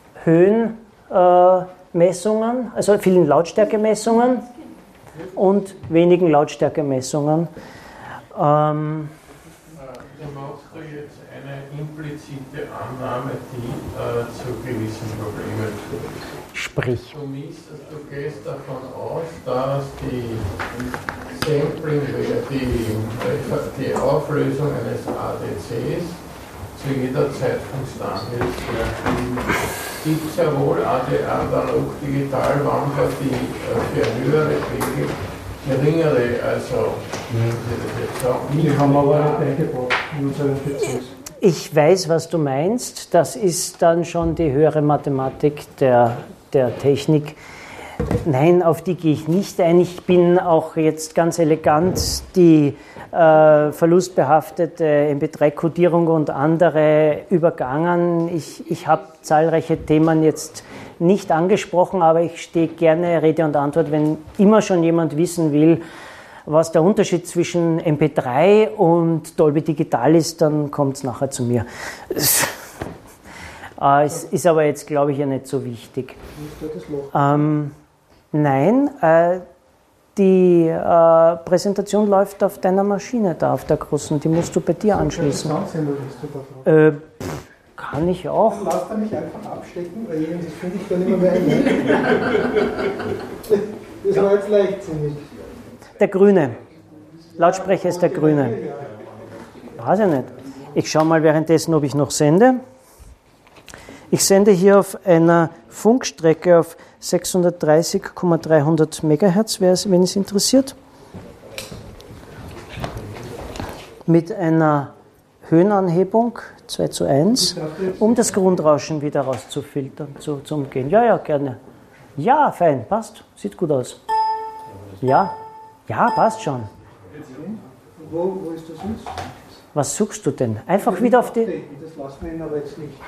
Höhenmessungen, äh, also vielen Lautstärkemessungen und wenigen Lautstärkemessungen. Ähm, Du machst da jetzt eine implizite Annahme, die äh, zu gewissen Problemen führt. sprich. Du, misst, du gehst davon aus, dass die Sampling, die, die Auflösung eines A D Cs zu jeder Zeit konstant ist. Es gibt ja wohl analog-digital-Wandler, die für höhere Wege geringere, also die haben wir aber nicht eingebaut in unseren P Cs. Ich weiß, was du meinst. Das ist dann schon die höhere Mathematik der, der Technik. Nein, auf die gehe ich nicht ein. Ich bin auch jetzt ganz elegant die äh, verlustbehaftete M P drei Codierung und andere übergangen. Ich, ich habe zahlreiche Themen jetzt nicht angesprochen, aber ich stehe gerne Rede und Antwort, wenn immer schon jemand wissen will, was der Unterschied zwischen M P drei und Dolby Digital ist, dann kommt es nachher zu mir. äh, es ist aber jetzt, glaube ich, ja nicht so wichtig. Ähm, nein, äh, die äh, Präsentation läuft auf deiner Maschine da, auf der großen. Die musst du bei dir anschließen. Äh, kann ich auch. Dann lass da mich einfach abstecken, weil das finde ich dann immer mehr ein. Das war jetzt leichtsinnig. Der Grüne. Lautsprecher ist der Grüne. Weiß ich nicht. Ich schaue mal währenddessen, ob ich noch sende. Ich sende hier auf einer Funkstrecke auf sechshundertdreißig Komma dreihundert Megahertz, wenn es interessiert. Mit einer Höhenanhebung zwei zu eins, um das Grundrauschen wieder rauszufiltern, zu, zu umgehen. Ja, ja, gerne. Ja, fein, passt. Sieht gut aus. Ja. Ja, passt schon. Wo, wo ist das jetzt? Was suchst du denn? Einfach wieder auf die... Das lassen wir ihn aber jetzt nicht.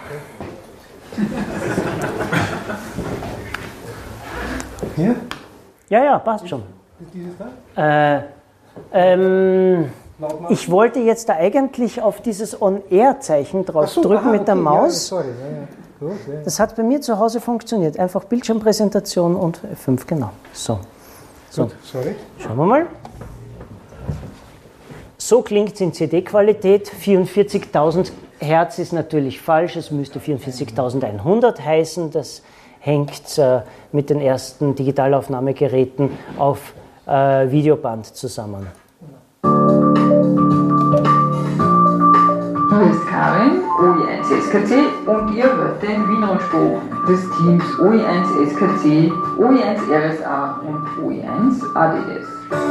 Hier? Ja, ja, passt schon. Ist dieses da? Äh, ähm, ich wollte jetzt da eigentlich auf dieses On-Air-Zeichen drauf so, drücken aha, mit der okay, Maus. Ja, sorry. Ja, ja. Gut, ja. Das hat bei mir zu Hause funktioniert. Einfach Bildschirmpräsentation und F fünf, genau. So. So. Gut, sorry. Schauen wir mal. So klingt es in C D-Qualität. vierundvierzigtausend Hertz ist natürlich falsch. Es müsste vierundvierzigtausendeinhundert heißen. Das hängt äh, mit den ersten Digitalaufnahmegeräten auf äh, Videoband zusammen. Hier ist Karin, O I eins S K C, und ihr hört den Wien-Rundspruch des Teams O I eins S K C, O I eins R S A und O I eins A D S.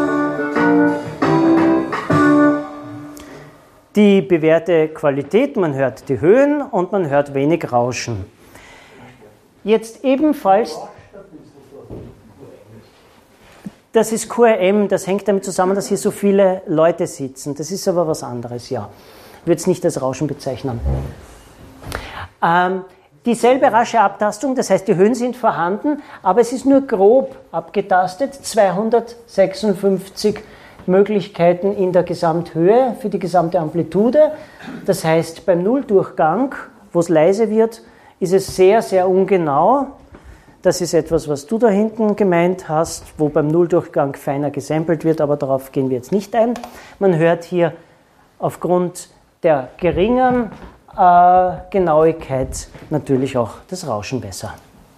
Die bewährte Qualität, man hört die Höhen und man hört wenig Rauschen. Jetzt ebenfalls, das ist Q R M, das hängt damit zusammen, dass hier so viele Leute sitzen. Das ist aber was anderes, ja. Ich würde es nicht als Rauschen bezeichnen. Ähm, dieselbe rasche Abtastung, das heißt, die Höhen sind vorhanden, aber es ist nur grob abgetastet. zweihundertsechsundfünfzig Möglichkeiten in der Gesamthöhe für die gesamte Amplitude. Das heißt, beim Nulldurchgang, wo es leise wird, ist es sehr, sehr ungenau. Das ist etwas, was du da hinten gemeint hast, wo beim Nulldurchgang feiner gesampelt wird, aber darauf gehen wir jetzt nicht ein. Man hört hier aufgrund der geringen äh, Genauigkeit natürlich auch das Rauschen besser.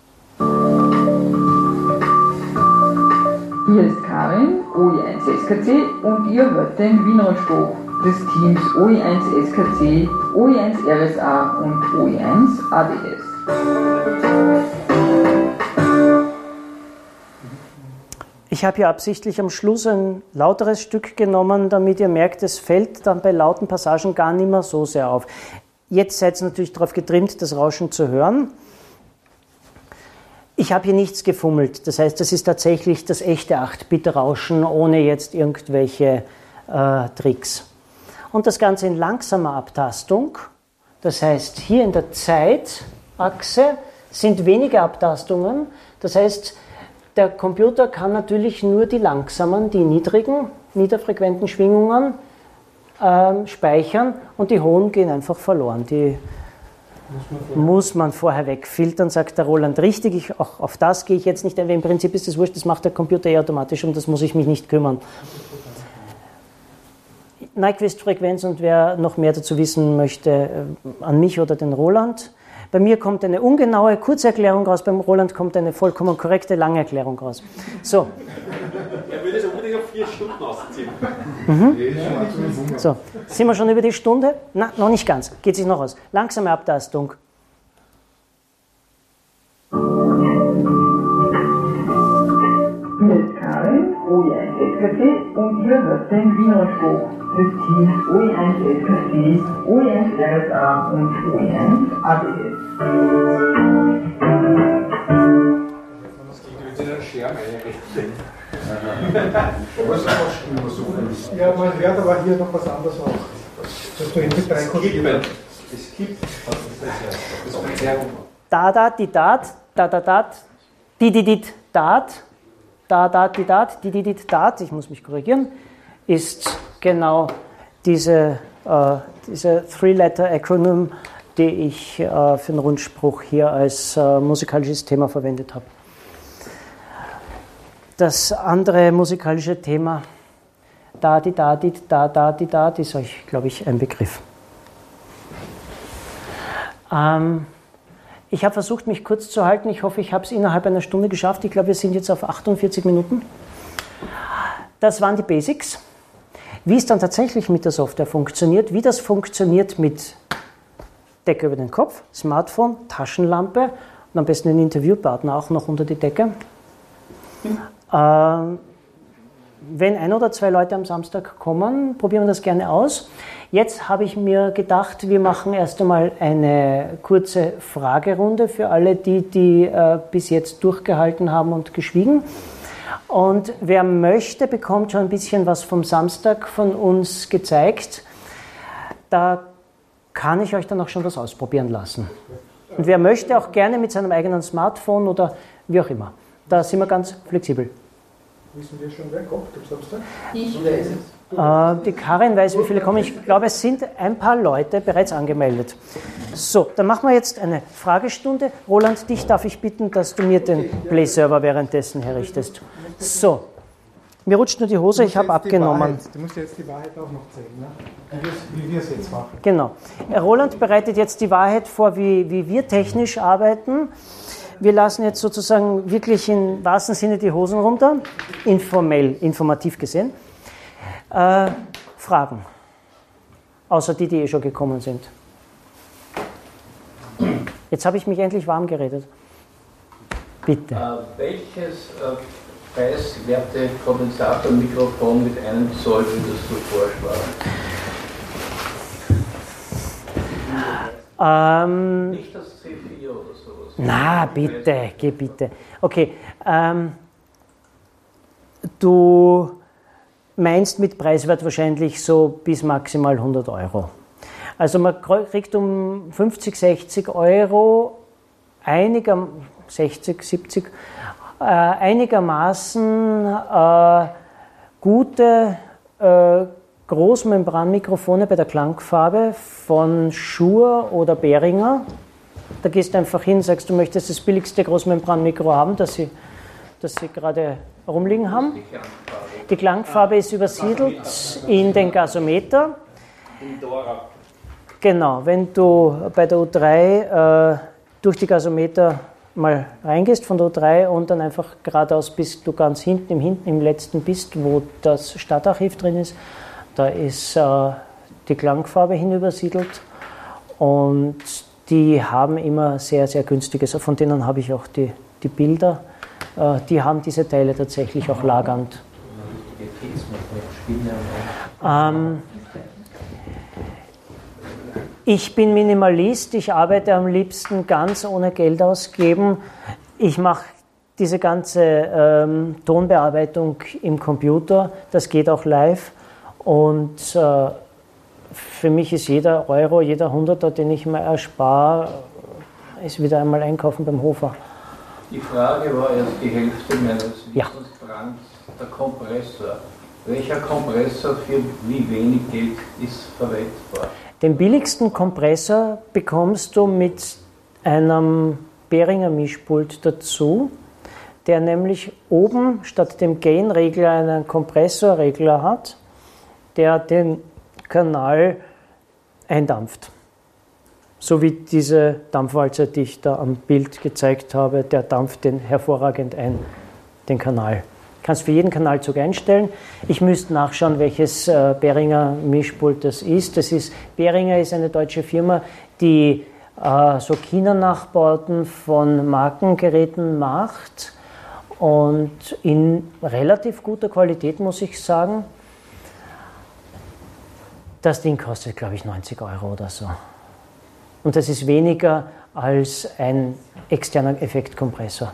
Hier ist Karin, O I eins S K C, und ihr hört den Wien-Rundspruch des Teams O I eins S K C, O I eins R S A und O I eins A D S. Ich habe hier absichtlich am Schluss ein lauteres Stück genommen, damit ihr merkt, es fällt dann bei lauten Passagen gar nicht mehr so sehr auf. Jetzt seid ihr natürlich darauf getrimmt, das Rauschen zu hören. Ich habe hier nichts gefummelt, das heißt, das ist tatsächlich das echte acht Bit Rauschen, ohne jetzt irgendwelche äh, Tricks. Und das Ganze in langsamer Abtastung, das heißt, hier in der Zeitachse sind weniger Abtastungen, das heißt, der Computer kann natürlich nur die langsamen, die niedrigen, niederfrequenten Schwingungen ähm, speichern und die hohen gehen einfach verloren. Die muss man, muss man vorher wegfiltern, sagt der Roland richtig. Ich, auch auf das gehe ich jetzt nicht ein, weil im Prinzip ist das wurscht, das macht der Computer eh automatisch, um das muss ich mich nicht kümmern. Nyquist-Frequenz und wer noch mehr dazu wissen möchte, an mich oder den Roland. Bei mir kommt eine ungenaue Kurzerklärung raus, beim Roland kommt eine vollkommen korrekte Langerklärung raus. So. Er würde es unbedingt auf vier Stunden ausziehen. Mhm. So, sind wir schon über die Stunde? Na, noch nicht ganz. Geht sich noch aus. Langsame Abtastung. Hier ist Karin, O E eins S K T und ihr hört den Wiener-Spruch des Teams O E eins S K T, O E eins R S A und O E eins A D S. Das klingt wie in einer Scherbe. Ja, man hört aber hier noch was anderes auch. Dass du in die drei Kodierungen. Es gibt. Das Konzert. Da, da, die, dat, da, da, dat, die, die, dit, dat, da, da, die, dat, die, die, dit, dat, ich muss mich korrigieren, ist genau diese, äh, diese Three-Letter-Acronym, die ich äh, für den Rundspruch hier als äh, musikalisches Thema verwendet habe. Das andere musikalische Thema, da, di, da, di, da, da, di, da, ist euch, glaube ich, ein Begriff. Ähm, ich habe versucht, mich kurz zu halten. Ich hoffe, ich habe es innerhalb einer Stunde geschafft. Ich glaube, wir sind jetzt auf achtundvierzig Minuten. Das waren die Basics. Wie es dann tatsächlich mit der Software funktioniert, wie das funktioniert mit Decke über den Kopf, Smartphone, Taschenlampe und am besten den Interviewpartner auch noch unter die Decke. Ähm, wenn ein oder zwei Leute am Samstag kommen, probieren wir das gerne aus. Jetzt habe ich mir gedacht, wir machen erst einmal eine kurze Fragerunde für alle, die, die äh, bis jetzt durchgehalten haben und geschwiegen. Und wer möchte, bekommt schon ein bisschen was vom Samstag von uns gezeigt. Da kann ich euch dann auch schon was ausprobieren lassen. Und wer möchte, auch gerne mit seinem eigenen Smartphone oder wie auch immer. Da sind wir ganz flexibel. Wissen wir schon, wer kommt am Samstag? Ich weiß Äh, es. die Karin weiß, wie viele kommen. Ich glaube, es sind ein paar Leute bereits angemeldet. So, dann machen wir jetzt eine Fragestunde. Roland, dich darf ich bitten, dass du mir den Play-Server währenddessen herrichtest. So, mir rutscht nur die Hose, ich habe abgenommen. Du musst jetzt die Wahrheit auch noch zählen, ne? wie wir es jetzt machen. Genau. Roland bereitet jetzt die Wahrheit vor, wie, wie wir technisch arbeiten. Wir lassen jetzt sozusagen wirklich im wahrsten Sinne die Hosen runter, informell, informativ gesehen. Äh, Fragen? Außer die, die eh schon gekommen sind. Jetzt habe ich mich endlich warm geredet. Bitte. Äh, welches äh, preiswerte Kondensatormikrofon mit einem Zoll würdest du vorschlagen? Ähm, Nicht das C vier oder sowas. Na, bitte, geh bitte. Okay, ähm, du meinst mit preiswert wahrscheinlich so bis maximal hundert Euro. Also man kriegt um fünfzig, sechzig Euro einiger, sechzig, siebzig, äh, einigermaßen äh, gute äh, Großmembranmikrofone bei der Klangfarbe von Shure oder Behringer. Da gehst du einfach hin, sagst, du möchtest das billigste Großmembranmikro haben, das sie, das sie gerade rumliegen haben. Die Klangfarbe ist übersiedelt in den Gasometer. Genau, wenn du bei der U drei äh, durch die Gasometer mal reingehst von der U drei und dann einfach geradeaus bis du ganz hinten im, hinten im letzten bist, wo das Stadtarchiv drin ist, da ist äh, die Klangfarbe hinübersiedelt und die haben immer sehr, sehr günstiges, von denen habe ich auch die, die Bilder, äh, die haben diese Teile tatsächlich auch lagernd. Ähm, ich bin Minimalist, ich arbeite am liebsten ganz ohne Geld ausgeben. Ich mache diese ganze ähm, Tonbearbeitung im Computer, das geht auch live. Und äh, für mich ist jeder Euro, jeder Hunderter, den ich mir erspare, ist wieder einmal einkaufen beim Hofer. Die Frage war erst die Hälfte meines Ja. Wissensdrangs, der Kompressor. Welcher Kompressor für wie wenig Geld ist verwendbar? Den billigsten Kompressor bekommst du mit einem Behringer Mischpult dazu, der nämlich oben statt dem Gain-Regler einen Kompressorregler hat, der den Kanal eindampft. So wie diese Dampfwalze, die ich da am Bild gezeigt habe, der dampft den hervorragend ein, den Kanal. Kannst für jeden Kanalzug einstellen. Ich müsste nachschauen, welches äh, Behringer Mischpult das ist. Das ist. Behringer ist eine deutsche Firma, die äh, so China-Nachbauten von Markengeräten macht und in relativ guter Qualität, muss ich sagen. Das Ding kostet, glaube ich, neunzig Euro oder so. Und das ist weniger als ein externer Effektkompressor.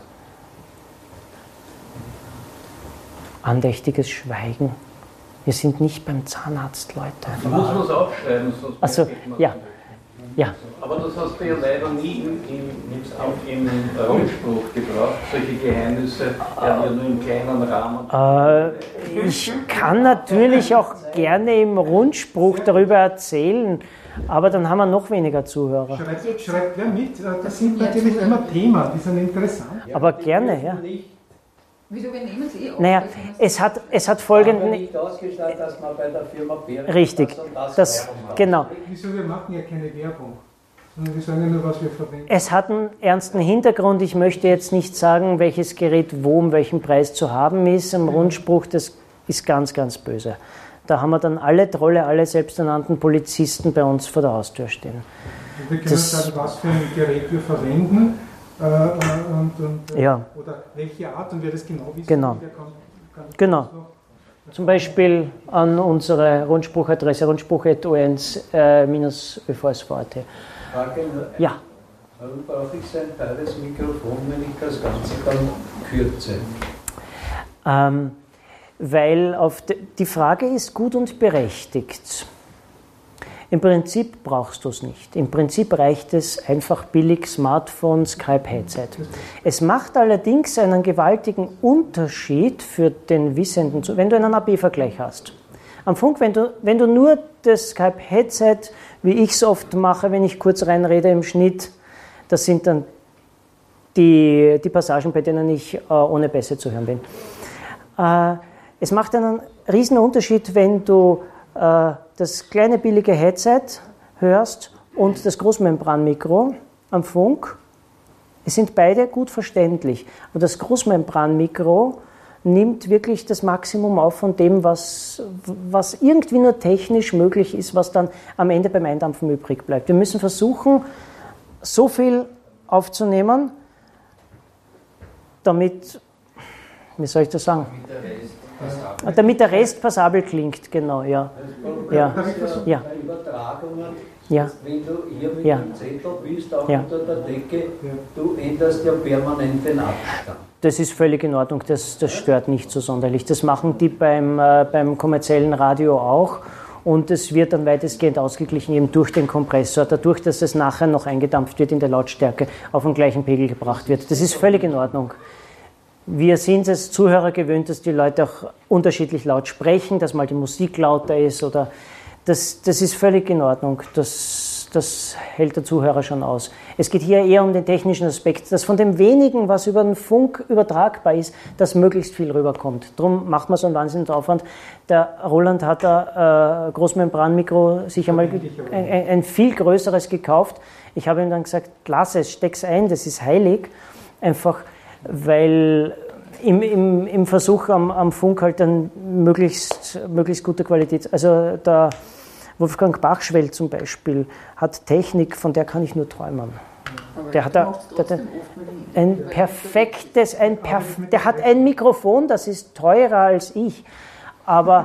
Andächtiges Schweigen. Wir sind nicht beim Zahnarzt, Leute. Du musst was aufschreiben, sonst Also, ja. ja. Aber das hast du ja leider nie im, im, im Rundspruch gebraucht, solche Geheimnisse, ja nur im kleinen Rahmen. Äh, ich kann natürlich auch gerne im Rundspruch darüber erzählen, aber dann haben wir noch weniger Zuhörer. Schreibt, schreibt wer mit? Das sind natürlich immer Themen, die sind interessant. Aber gerne, ja. Wieso, wir nehmen sie eh auf? Naja, es hat, es hat folgenden... nicht ausgestattet, dass man bei der Firma Behringer Richtig, das und das das, Werbung macht. genau. Wieso, wir machen ja keine Werbung, sondern wir sagen ja nur, was wir verwenden. Es hat einen ernsten Hintergrund. Ich möchte jetzt nicht sagen, welches Gerät wo um welchen Preis zu haben ist. Am Rundspruch, das ist ganz, ganz böse. Da haben wir dann alle Trolle, alle selbsternannten Polizisten bei uns vor der Haustür stehen. Und wir können Das- sagen, was für ein Gerät wir verwenden äh, und, und, äh, Ja. oder welche Art und wer das genau wissen Genau. will, der kann, kann Genau. das noch- Zum Beispiel an unsere Rundspruchadresse rundspruch at o eins ö v s v punkt a t. Frage nur, Ja, warum brauche ich so ein teures Mikrofon, wenn ich das Ganze dann kürze? ähm, weil auf de, die Frage ist gut und berechtigt. Im Prinzip brauchst du es nicht. Im Prinzip reicht es einfach billig Smartphone, Skype-Headset. Es macht allerdings einen gewaltigen Unterschied für den Wissenden, zu- wenn du einen A B-Vergleich hast. Am Funk, wenn du, wenn du nur das Skype-Headset, wie ich es oft mache, wenn ich kurz reinrede im Schnitt, das sind dann die, die Passagen, bei denen ich äh, ohne Bässe zu hören bin. Äh, es macht einen riesen Unterschied, wenn du äh, das kleine billige Headset hörst und das Großmembranmikro am Funk. Es sind beide gut verständlich. Aber das Großmembranmikro nimmt wirklich das Maximum auf von dem, was, was irgendwie nur technisch möglich ist, was dann am Ende beim Eindampfen übrig bleibt. Wir müssen versuchen, so viel aufzunehmen, damit, wie soll ich das sagen? Damit der Rest passabel klingt, genau, ja. Ja, ja, Bei Übertragungen, ja, wenn du hier mit Ja. dem Zettel bist, auch Ja. unter der Decke, du änderst ja permanent den Abstand. das ist völlig in Ordnung, das, das stört nicht so sonderlich. Das machen die beim, äh, beim kommerziellen Radio auch und es wird dann weitestgehend ausgeglichen eben durch den Kompressor, dadurch, dass es nachher noch eingedampft wird in der Lautstärke, auf den gleichen Pegel gebracht wird. Das ist völlig in Ordnung. Wir sind es Zuhörer gewöhnt, dass die Leute auch unterschiedlich laut sprechen, dass mal die Musik lauter ist oder das, das ist völlig in Ordnung. Das, das hält der Zuhörer schon aus. Es geht hier eher um den technischen Aspekt, dass von dem wenigen, was über den Funk übertragbar ist, dass möglichst viel rüberkommt. Darum macht man so einen wahnsinnigen Aufwand. Der Roland hat da äh, Großmembranmikro sich einmal ein, ein, ein viel größeres gekauft. Ich habe ihm dann gesagt, lass es, steck's ein, das ist heilig. Einfach weil im, im, im Versuch am, am Funk halt dann möglichst, möglichst gute Qualität, also der Wolfgang Bachschwell zum Beispiel hat Technik, von der kann ich nur träumen. Der hat, da, der hat ein perfektes, ein perf der hat ein Mikrofon, das ist teurer als ich. Aber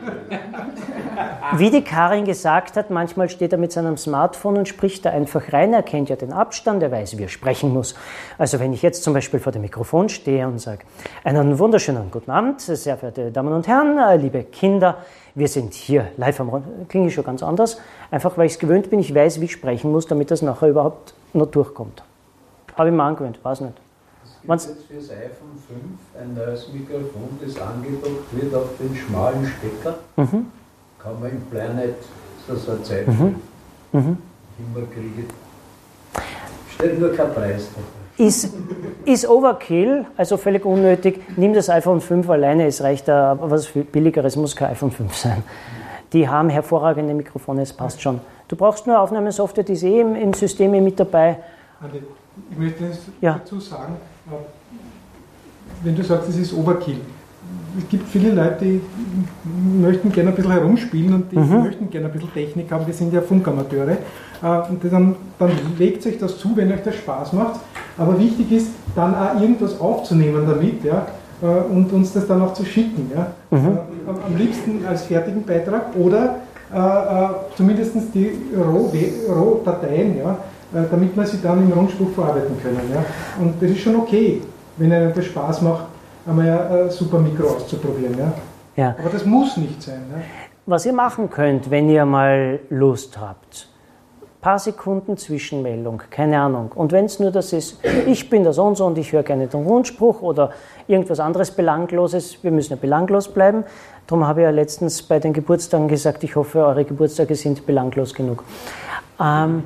wie die Karin gesagt hat, manchmal steht er mit seinem Smartphone und spricht da einfach rein. Er kennt ja den Abstand, er weiß, wie er sprechen muss. Also wenn ich jetzt zum Beispiel vor dem Mikrofon stehe und sage, einen wunderschönen guten Abend, sehr verehrte Damen und Herren, liebe Kinder, wir sind hier live am Rund, klinge ich schon ganz anders, einfach weil ich es gewöhnt bin, ich weiß, wie ich sprechen muss, damit das nachher überhaupt noch durchkommt. Habe ich mir angewöhnt, weiß nicht. Es gibt jetzt für das iPhone fünf ein neues Mikrofon, das angedockt wird auf den schmalen Stecker. Mhm. Kann man im Planet so, so eine Zeit mhm. mhm. immer kriegen. Steht nur kein Preis dabei. Ist, ist Overkill, also völlig unnötig. Nimm das iPhone fünf alleine, es reicht da, was viel billigeres muss kein iPhone fünf sein. Die haben hervorragende Mikrofone, es passt schon. Du brauchst nur Aufnahmesoftware, die ist eh im, im System mit dabei. Ich möchte ja. dazu sagen, wenn du sagst, das ist Overkill. Es gibt viele Leute, die möchten gerne ein bisschen herumspielen und die mhm. möchten gerne ein bisschen Technik haben, die sind ja Funkamateure. Und dann, dann legt sich das zu, wenn euch das Spaß macht. Aber wichtig ist, dann auch irgendwas aufzunehmen damit, ja, und uns das dann auch zu schicken. Ja. Mhm. Am liebsten als fertigen Beitrag oder äh, zumindest die Rohdateien, ja, damit wir sie dann im Rundspruch verarbeiten können. Ja. Und das ist schon okay, wenn einem das Spaß macht, einmal ein super Mikro auszuprobieren. Ja. Ja. Aber das muss nicht sein. Ja. Was ihr machen könnt, wenn ihr mal Lust habt, paar Sekunden Zwischenmeldung, keine Ahnung. Und wenn es nur das ist, ich bin der so und so und ich höre gerne den Rundspruch oder irgendwas anderes Belangloses, wir müssen ja belanglos bleiben. Darum habe ich ja letztens bei den Geburtstagen gesagt, ich hoffe, eure Geburtstage sind belanglos genug. Ähm,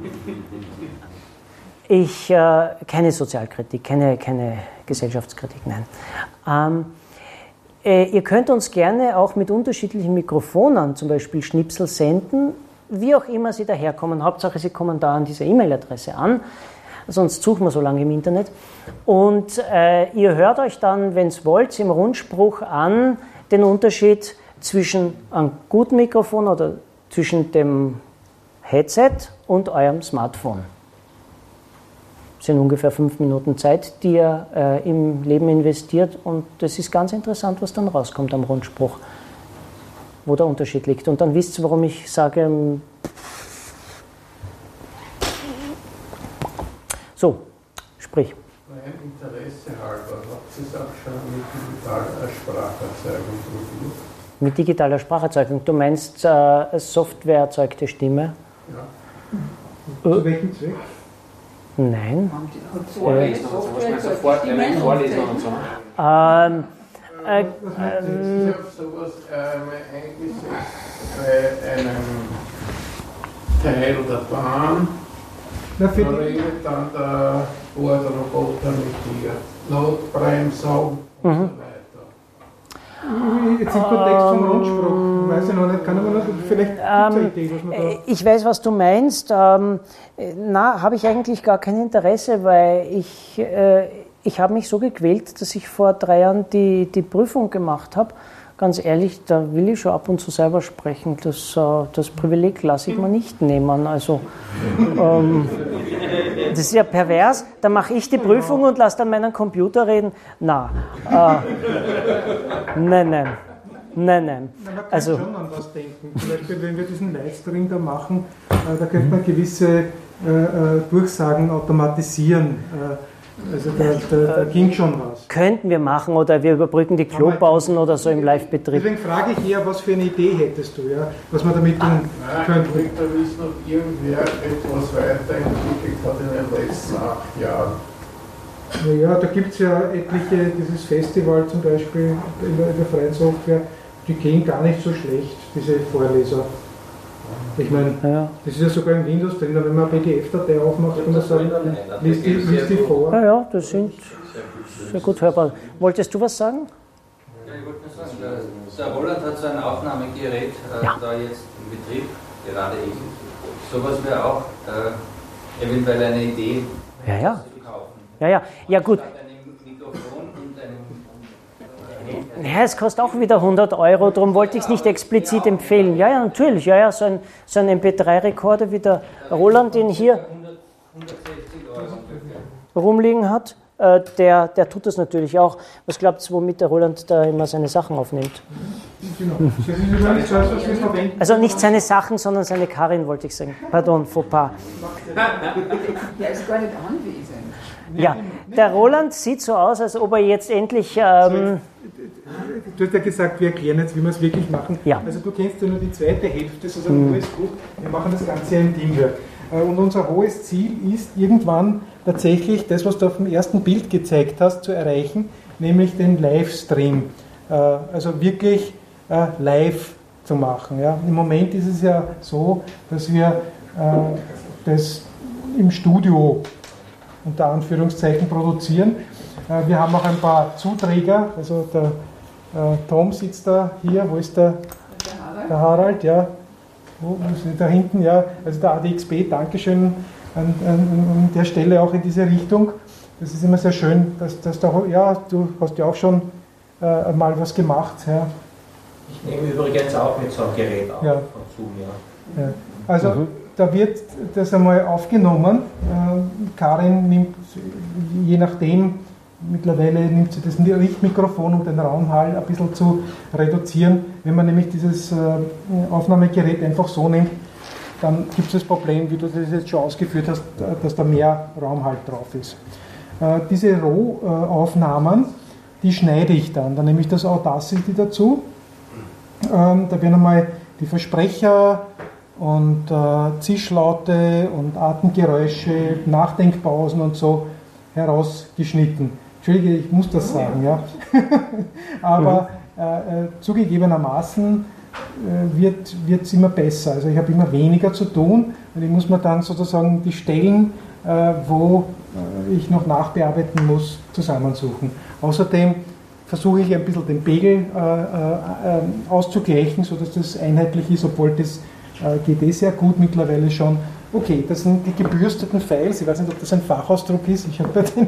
ich, äh, keine Sozialkritik, keine, keine Gesellschaftskritik, nein. Ähm, äh, ihr könnt uns gerne auch mit unterschiedlichen Mikrofonen, zum Beispiel Schnipsel, senden, wie auch immer sie daherkommen. Hauptsache, sie kommen da an diese E-Mail-Adresse an, sonst suchen wir so lange im Internet. Und äh, ihr hört euch dann, wenn es wollt, im Rundspruch an den Unterschied zwischen einem guten Mikrofon oder zwischen dem Headset und eurem Smartphone. Das sind ungefähr fünf Minuten Zeit, die ihr äh, im Leben investiert, und das ist ganz interessant, was dann rauskommt am Rundspruch, wo der Unterschied liegt. Und dann wisst ihr, warum ich sage, so, sprich. Mein Interesse halber, habt ihr es auch schon mit digitaler Spracherzeugung probiert? Mit digitaler Spracherzeugung? Du meinst äh, Software-erzeugte Stimme? Ja. Zu welchem Zweck? Nein. Vorlesen und so, was man sofort vorlesen und so. Ähm, äh, ähm, ich habe sowas äh, eingesetzt bei einem Teil der Bahn. Da redet dann der Bordroboter mit dir. Notbremsung und mhm. so weiter. Jetzt im Kontext zum Rundspruch, weiß ich noch nicht, kann man noch, vielleicht gibt es eine Idee, was man da... Ich weiß, was du meinst. Ähm, na, habe ich eigentlich gar kein Interesse, weil ich, äh, ich habe mich so gequält, dass ich vor drei Jahren die, die Prüfung gemacht habe. Ganz ehrlich, da will ich schon ab und zu selber sprechen. Das, äh, das Privileg lasse ich mir nicht nehmen. Also, ähm, das ist ja pervers. Da mache ich die Prüfung und lasse dann meinen Computer reden. Na, äh, nein, nein, nein, nein. Na, man kann also, schon an was denken. Zum Beispiel, wenn wir diesen Livestream da machen, äh, da könnte man gewisse äh, äh, Durchsagen automatisieren. Äh, Also da, da, da ging schon was. Könnten wir machen, oder wir überbrücken die Klopausen oder so im Live-Betrieb. Deswegen frage ich eher, was für eine Idee hättest du, ja, was man damit tun könnte. Ich möchte wissen, ob irgendwer etwas weiterentwickelt hat in den letzten acht Jahren. Naja, da gibt es ja etliche, dieses Festival zum Beispiel in der, in der freien Software, die gehen gar nicht so schlecht, diese Vorleser. Ich meine, ja. Das ist ja sogar in Windows drin, wenn man eine P D F-Datei aufmacht, kann man sagen, liest die, liest die vor. Ja, ja, das sind sehr gut hörbar. Wolltest du was sagen? Ja, ich wollte nur sagen, der, der Roland hat so ein Aufnahmegerät äh, ja. da jetzt im Betrieb, gerade eben. Sowas wäre auch äh, eventuell eine Idee, ja, ja. zu kaufen. Ja, ja, ja gut. Ja, es kostet auch wieder hundert Euro, darum wollte ich es nicht explizit empfehlen. Ja, ja, natürlich, ja, ja, so ein, so ein M P drei Rekorder wie der Roland, den hier... hundertsechzig Euro. rumliegen hat, äh, der, der tut das natürlich auch. Was glaubt ihr, womit der Roland da immer seine Sachen aufnimmt? Genau. Das ist übrigens das, was wir verwenden. Also nicht seine Sachen, sondern seine Karin, wollte ich sagen. Pardon, faux pas. Der ist gar nicht anwesend. Ja, der Roland sieht so aus, als ob er jetzt endlich... Ähm, du hast ja gesagt, wir erklären jetzt, wie wir es wirklich machen. Ja. Also du kennst ja nur die zweite Hälfte, so ein hohes Buch. Wir machen das Ganze im Teamwork. Und unser hohes Ziel ist, irgendwann tatsächlich das, was du auf dem ersten Bild gezeigt hast, zu erreichen, nämlich den Livestream. Also wirklich live zu machen. Ja. Im Moment ist es ja so, dass wir das im Studio unter Anführungszeichen produzieren. Wir haben auch ein paar Zuträger, also der äh, Tom sitzt da hier, wo ist der? Der Harald, der Harald ja. Wo ist da hinten? Ja, also der A D X B, Dankeschön an, an, an der Stelle auch in diese Richtung. Das ist immer sehr schön, dass, dass da, ja, du hast ja auch schon äh, mal was gemacht. Ja. Ich nehme übrigens auch mit so einem Gerät auf, ja. von Zoom, ja. Ja. Also mhm. da wird das einmal aufgenommen. Äh, Karin nimmt, je nachdem, mittlerweile nimmt sie das Richtmikrofon, um den Raumhall ein bisschen zu reduzieren. Wenn man nämlich dieses äh, Aufnahmegerät einfach so nimmt, dann gibt es das Problem, wie du das jetzt schon ausgeführt hast, dass da mehr Raumhall drauf ist. Äh, diese Rohaufnahmen, die schneide ich dann. Dann nehme ich das Audacity dazu. Ähm, da werden einmal die Versprecher und äh, Zischlaute und Atemgeräusche, Nachdenkpausen und so herausgeschnitten. Entschuldige, ich muss das sagen, ja. Aber äh, äh, zugegebenermaßen äh, wird es immer besser. Also ich habe immer weniger zu tun und ich muss mir dann sozusagen die Stellen, äh, wo äh, ich noch nachbearbeiten muss, zusammensuchen. Außerdem versuche ich ein bisschen den Pegel äh, äh, auszugleichen, sodass das einheitlich ist, obwohl das äh, geht eh sehr gut mittlerweile schon. Okay, das sind die gebürsteten Files. Ich weiß nicht, ob das ein Fachausdruck ist. Ich habe da den.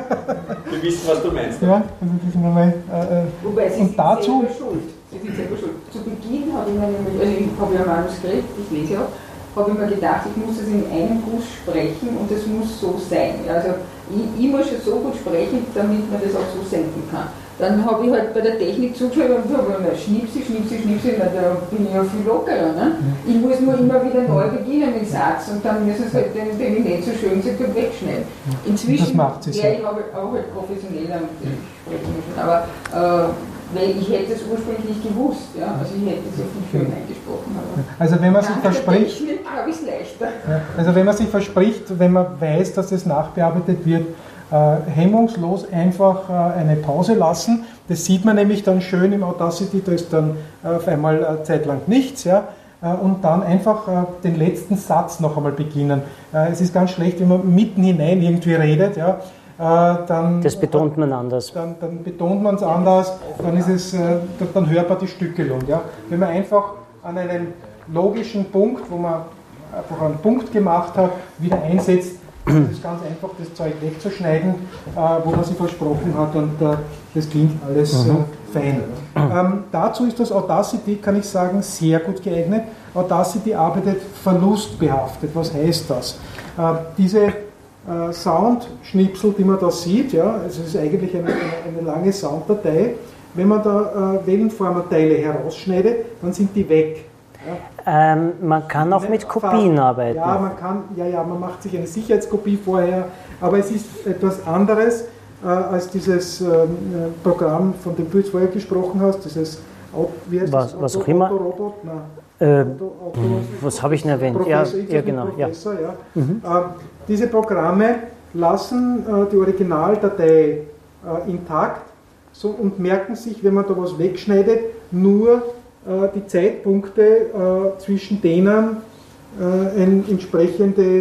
Wir wissen, was du meinst. Ja, also das sind einmal, äh, Wobei, Sie und sind dazu, selber schuld. Sie sind selber schuld. Zu Beginn habe ich mir nämlich, also ich habe ja ein Manuskript, ich lese auch, habe ich mir gedacht, ich muss das in einem Guss sprechen und es muss so sein. Also ich, ich muss schon so gut sprechen, damit man das auch so senden kann. Dann habe ich halt bei der Technik zugeschaut und habe mir Schnipsi, Schnipsi, Schnipsi, na, da bin ich ja viel lockerer. Ne? Ich muss nur immer wieder neu beginnen mit dem Satz und dann müssen sie halt den, den ich nicht so schön sind, wegschneiden. Inzwischen wäre ich aber auch halt professioneller und ich spreche schon, aber äh, weil ich hätte es ursprünglich nicht gewusst, ja? Also ich hätte es ja viel schön eingesprochen. Aber also wenn man sich verspricht, habe ich es leichter. Ja, also wenn man sich verspricht, wenn man weiß, dass es nachbearbeitet wird, Äh, hemmungslos einfach äh, eine Pause lassen. Das sieht man nämlich dann schön im Audacity, da ist dann äh, auf einmal äh, Zeit lang nichts. Ja? Äh, und dann einfach äh, den letzten Satz noch einmal beginnen. Äh, es ist ganz schlecht, wenn man mitten hinein irgendwie redet. Ja? Äh, dann, das betont man anders. Dann, dann betont man es anders, dann, ist es, äh, dann hört man die Stückelung. Ja? Wenn man einfach an einem logischen Punkt, wo man einfach einen Punkt gemacht hat, wieder einsetzt, es ist ganz einfach, das Zeug wegzuschneiden, äh, wo man sich versprochen hat und äh, das klingt alles äh, fein. Ähm, dazu ist das Audacity, kann ich sagen, sehr gut geeignet. Audacity arbeitet verlustbehaftet. Was heißt das? Äh, diese äh, Soundschnipsel, die man da sieht, ja, es ist eigentlich eine, eine, eine lange Sounddatei. Wenn man da äh, Wellenformerteile herausschneidet, dann sind die weg. Ja. Ähm, man kann auch mit Kopien arbeiten. Ja, man kann, ja, ja, man macht sich eine Sicherheitskopie vorher, aber es ist etwas anderes äh, als dieses äh, Programm, von dem du jetzt vorher gesprochen hast, dieses wie heißt was, das? was Auto, auch immer. Autorobot? Äh, Auto, Auto, was habe ich denn erwähnt? Professor, ja, ja, genau. Professor, ja. Ja. Mhm. Äh, diese Programme lassen äh, die Originaldatei äh, intakt so, und merken sich, wenn man da was wegschneidet, nur die Zeitpunkte äh, zwischen denen äh, eine entsprechende äh,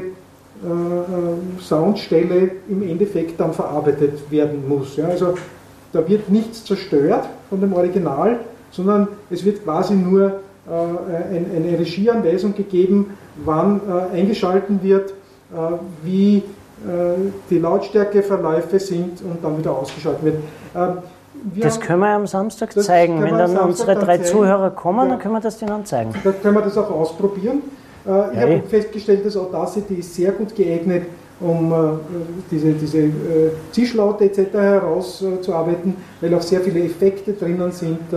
Soundstelle im Endeffekt dann verarbeitet werden muss. Ja? Also da wird nichts zerstört von dem Original, sondern es wird quasi nur äh, ein, eine Regieanweisung gegeben, wann äh, eingeschalten wird, äh, wie äh, die Lautstärkeverläufe sind und dann wieder ausgeschaltet wird. Äh, Wir das haben, können wir am Samstag zeigen. Wenn dann unsere drei dann Zuhörer kommen, ja, dann können wir das denen zeigen. Dann können wir das auch ausprobieren. Äh, ich ja, habe festgestellt, dass Audacity ist sehr gut geeignet, um äh, diese, diese äh, Zischlaute et cetera herauszuarbeiten, weil auch sehr viele Effekte drinnen sind. Äh,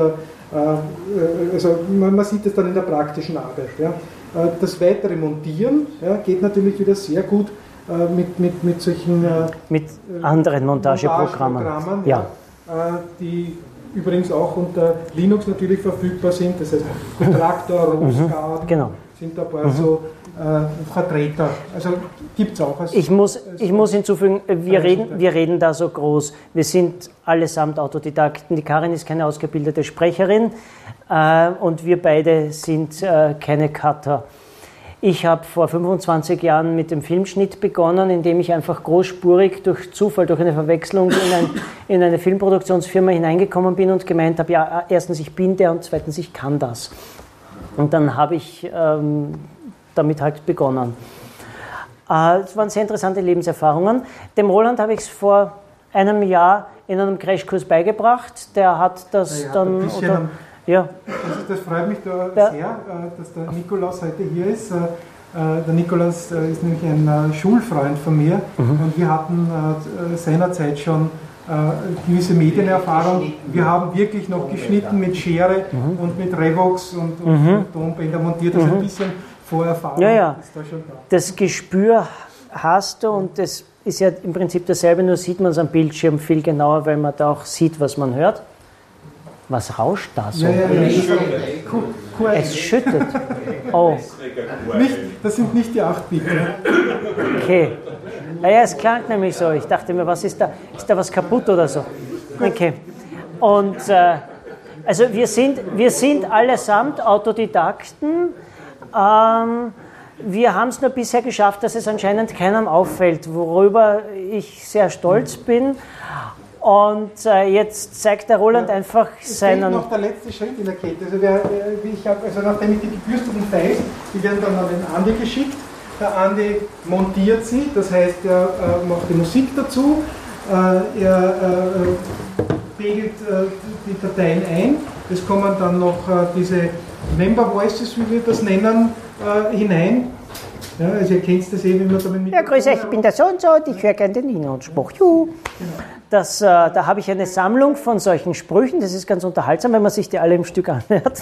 äh, also man, man sieht es dann in der praktischen Arbeit. Ja. Äh, das weitere Montieren ja, geht natürlich wieder sehr gut äh, mit, mit, mit solchen äh, mit anderen Montageprogrammen, Montageprogrammen, ja. Ja, äh, die übrigens auch unter Linux natürlich verfügbar sind. Das heißt, Traktor, Roscard, mhm, genau. sind da ein paar mhm. so äh, Vertreter. Also gibt es auch. Als, ich, muss, als, ich muss hinzufügen, wir reden, wir reden da so groß. Wir sind allesamt Autodidakten. Die Karin ist keine ausgebildete Sprecherin äh, und wir beide sind äh, keine Cutter. Ich habe vor fünfundzwanzig Jahren mit dem Filmschnitt begonnen, indem ich einfach großspurig durch Zufall, durch eine Verwechslung in, ein, in eine Filmproduktionsfirma hineingekommen bin und gemeint habe, ja, erstens, ich bin der und zweitens, ich kann das. Und dann habe ich ähm, damit halt begonnen. Äh, es waren sehr interessante Lebenserfahrungen. Dem Roland habe ich es vor einem Jahr in einem Crashkurs beigebracht. Der hat das ja, dann... Oder, ja. Also das freut mich da ja. sehr, dass der Nikolaus heute hier ist. Der Nikolaus ist nämlich ein Schulfreund von mir mhm. und wir hatten seinerzeit schon gewisse Medienerfahrung. Wir haben wirklich noch geschnitten mit Schere mhm. und mit Revox und, und mhm. Tonbänder montiert, also mhm. ein bisschen Vorerfahrung ja, ja. ist da schon da. Das Gespür hast du und das ist ja im Prinzip dasselbe, nur sieht man es am Bildschirm viel genauer, weil man da auch sieht, was man hört. Was rauscht da so? Ja, ja, ja. Es schüttet. Oh. Nicht, das sind nicht die acht Bit. Okay. Ja, ja, es klang nämlich so. Ich dachte mir, was ist da? Ist da was kaputt oder so? Okay. Und äh, also wir sind, wir sind allesamt Autodidakten. Ähm, wir haben es nur bisher geschafft, dass es anscheinend keinem auffällt, worüber ich sehr stolz bin. Und äh, jetzt zeigt der Roland ja, einfach seinen... Es noch der letzte Schritt in der Kette. Also, der, ich hab, also nachdem ich die gebürsteten Files, die werden dann an den Andi geschickt. Der Andi montiert sie, das heißt, er äh, macht die Musik dazu, äh, er äh, pegelt äh, die Dateien ein. Es kommen dann noch äh, diese Member Voices, wie wir das nennen, äh, hinein. Ja, also ihr kennt das eh, wenn man damit mit. Ja, grüß euch, ich bin der so und so und ich höre gerne den Inhaltsspruch. Juhu. Das, äh, da habe ich eine Sammlung von solchen Sprüchen, das ist ganz unterhaltsam, wenn man sich die alle im Stück anhört.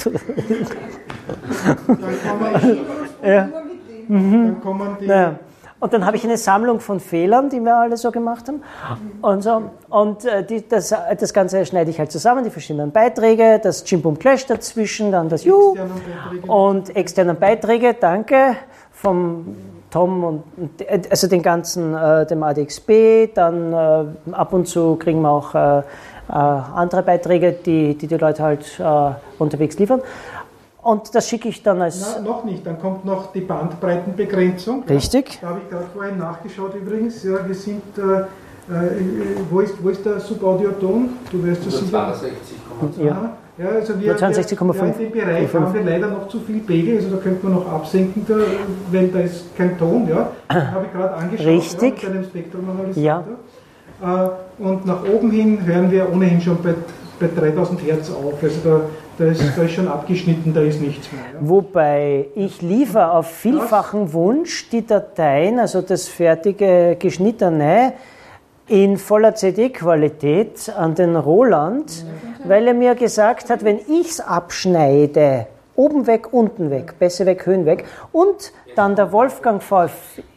ja. mhm. Dann kommen die naja. Und dann habe ich eine Sammlung von Fehlern, die wir alle so gemacht haben. Und, so. und äh, die, das, das Ganze schneide ich halt zusammen, die verschiedenen Beiträge, das Chimbum Clash dazwischen, dann das Juhu und externe Beiträge, danke, vom Tom und also den ganzen, äh, dem A D X B, dann äh, ab und zu kriegen wir auch äh, äh, andere Beiträge, die, die die Leute halt äh, unterwegs liefern. Und das schicke ich dann als... Na, noch nicht, dann kommt noch die Bandbreitenbegrenzung. Richtig. Da habe ich gerade vorhin nachgeschaut übrigens. Ja, wir sind, äh, äh, wo, ist, wo ist der Subaudioton? Du weißt das sicher. zweiundsechzig Komma zwei. Ja. Ja, also wir, zweiundsechzig Komma fünf. Ja, in dem Bereich haben wir leider noch zu viel Pegel, also da könnte man noch absenken, da, weil da ist kein Ton, ja. Das habe ich gerade angeschaut. Richtig. Ja, mit einem Spektrumanalysatoren. Ja. Äh, und nach oben hin hören wir ohnehin schon bei, bei dreitausend Hertz auf, also da, da, ist, da ist schon abgeschnitten, da ist nichts mehr. Ja. Wobei ich liefere auf vielfachen Wunsch die Dateien, also das fertige geschnittene, in voller C D-Qualität an den Roland, weil er mir gesagt hat, wenn ich es abschneide, oben weg, unten weg, Bässe weg, Höhen weg, und dann der Wolfgang V F...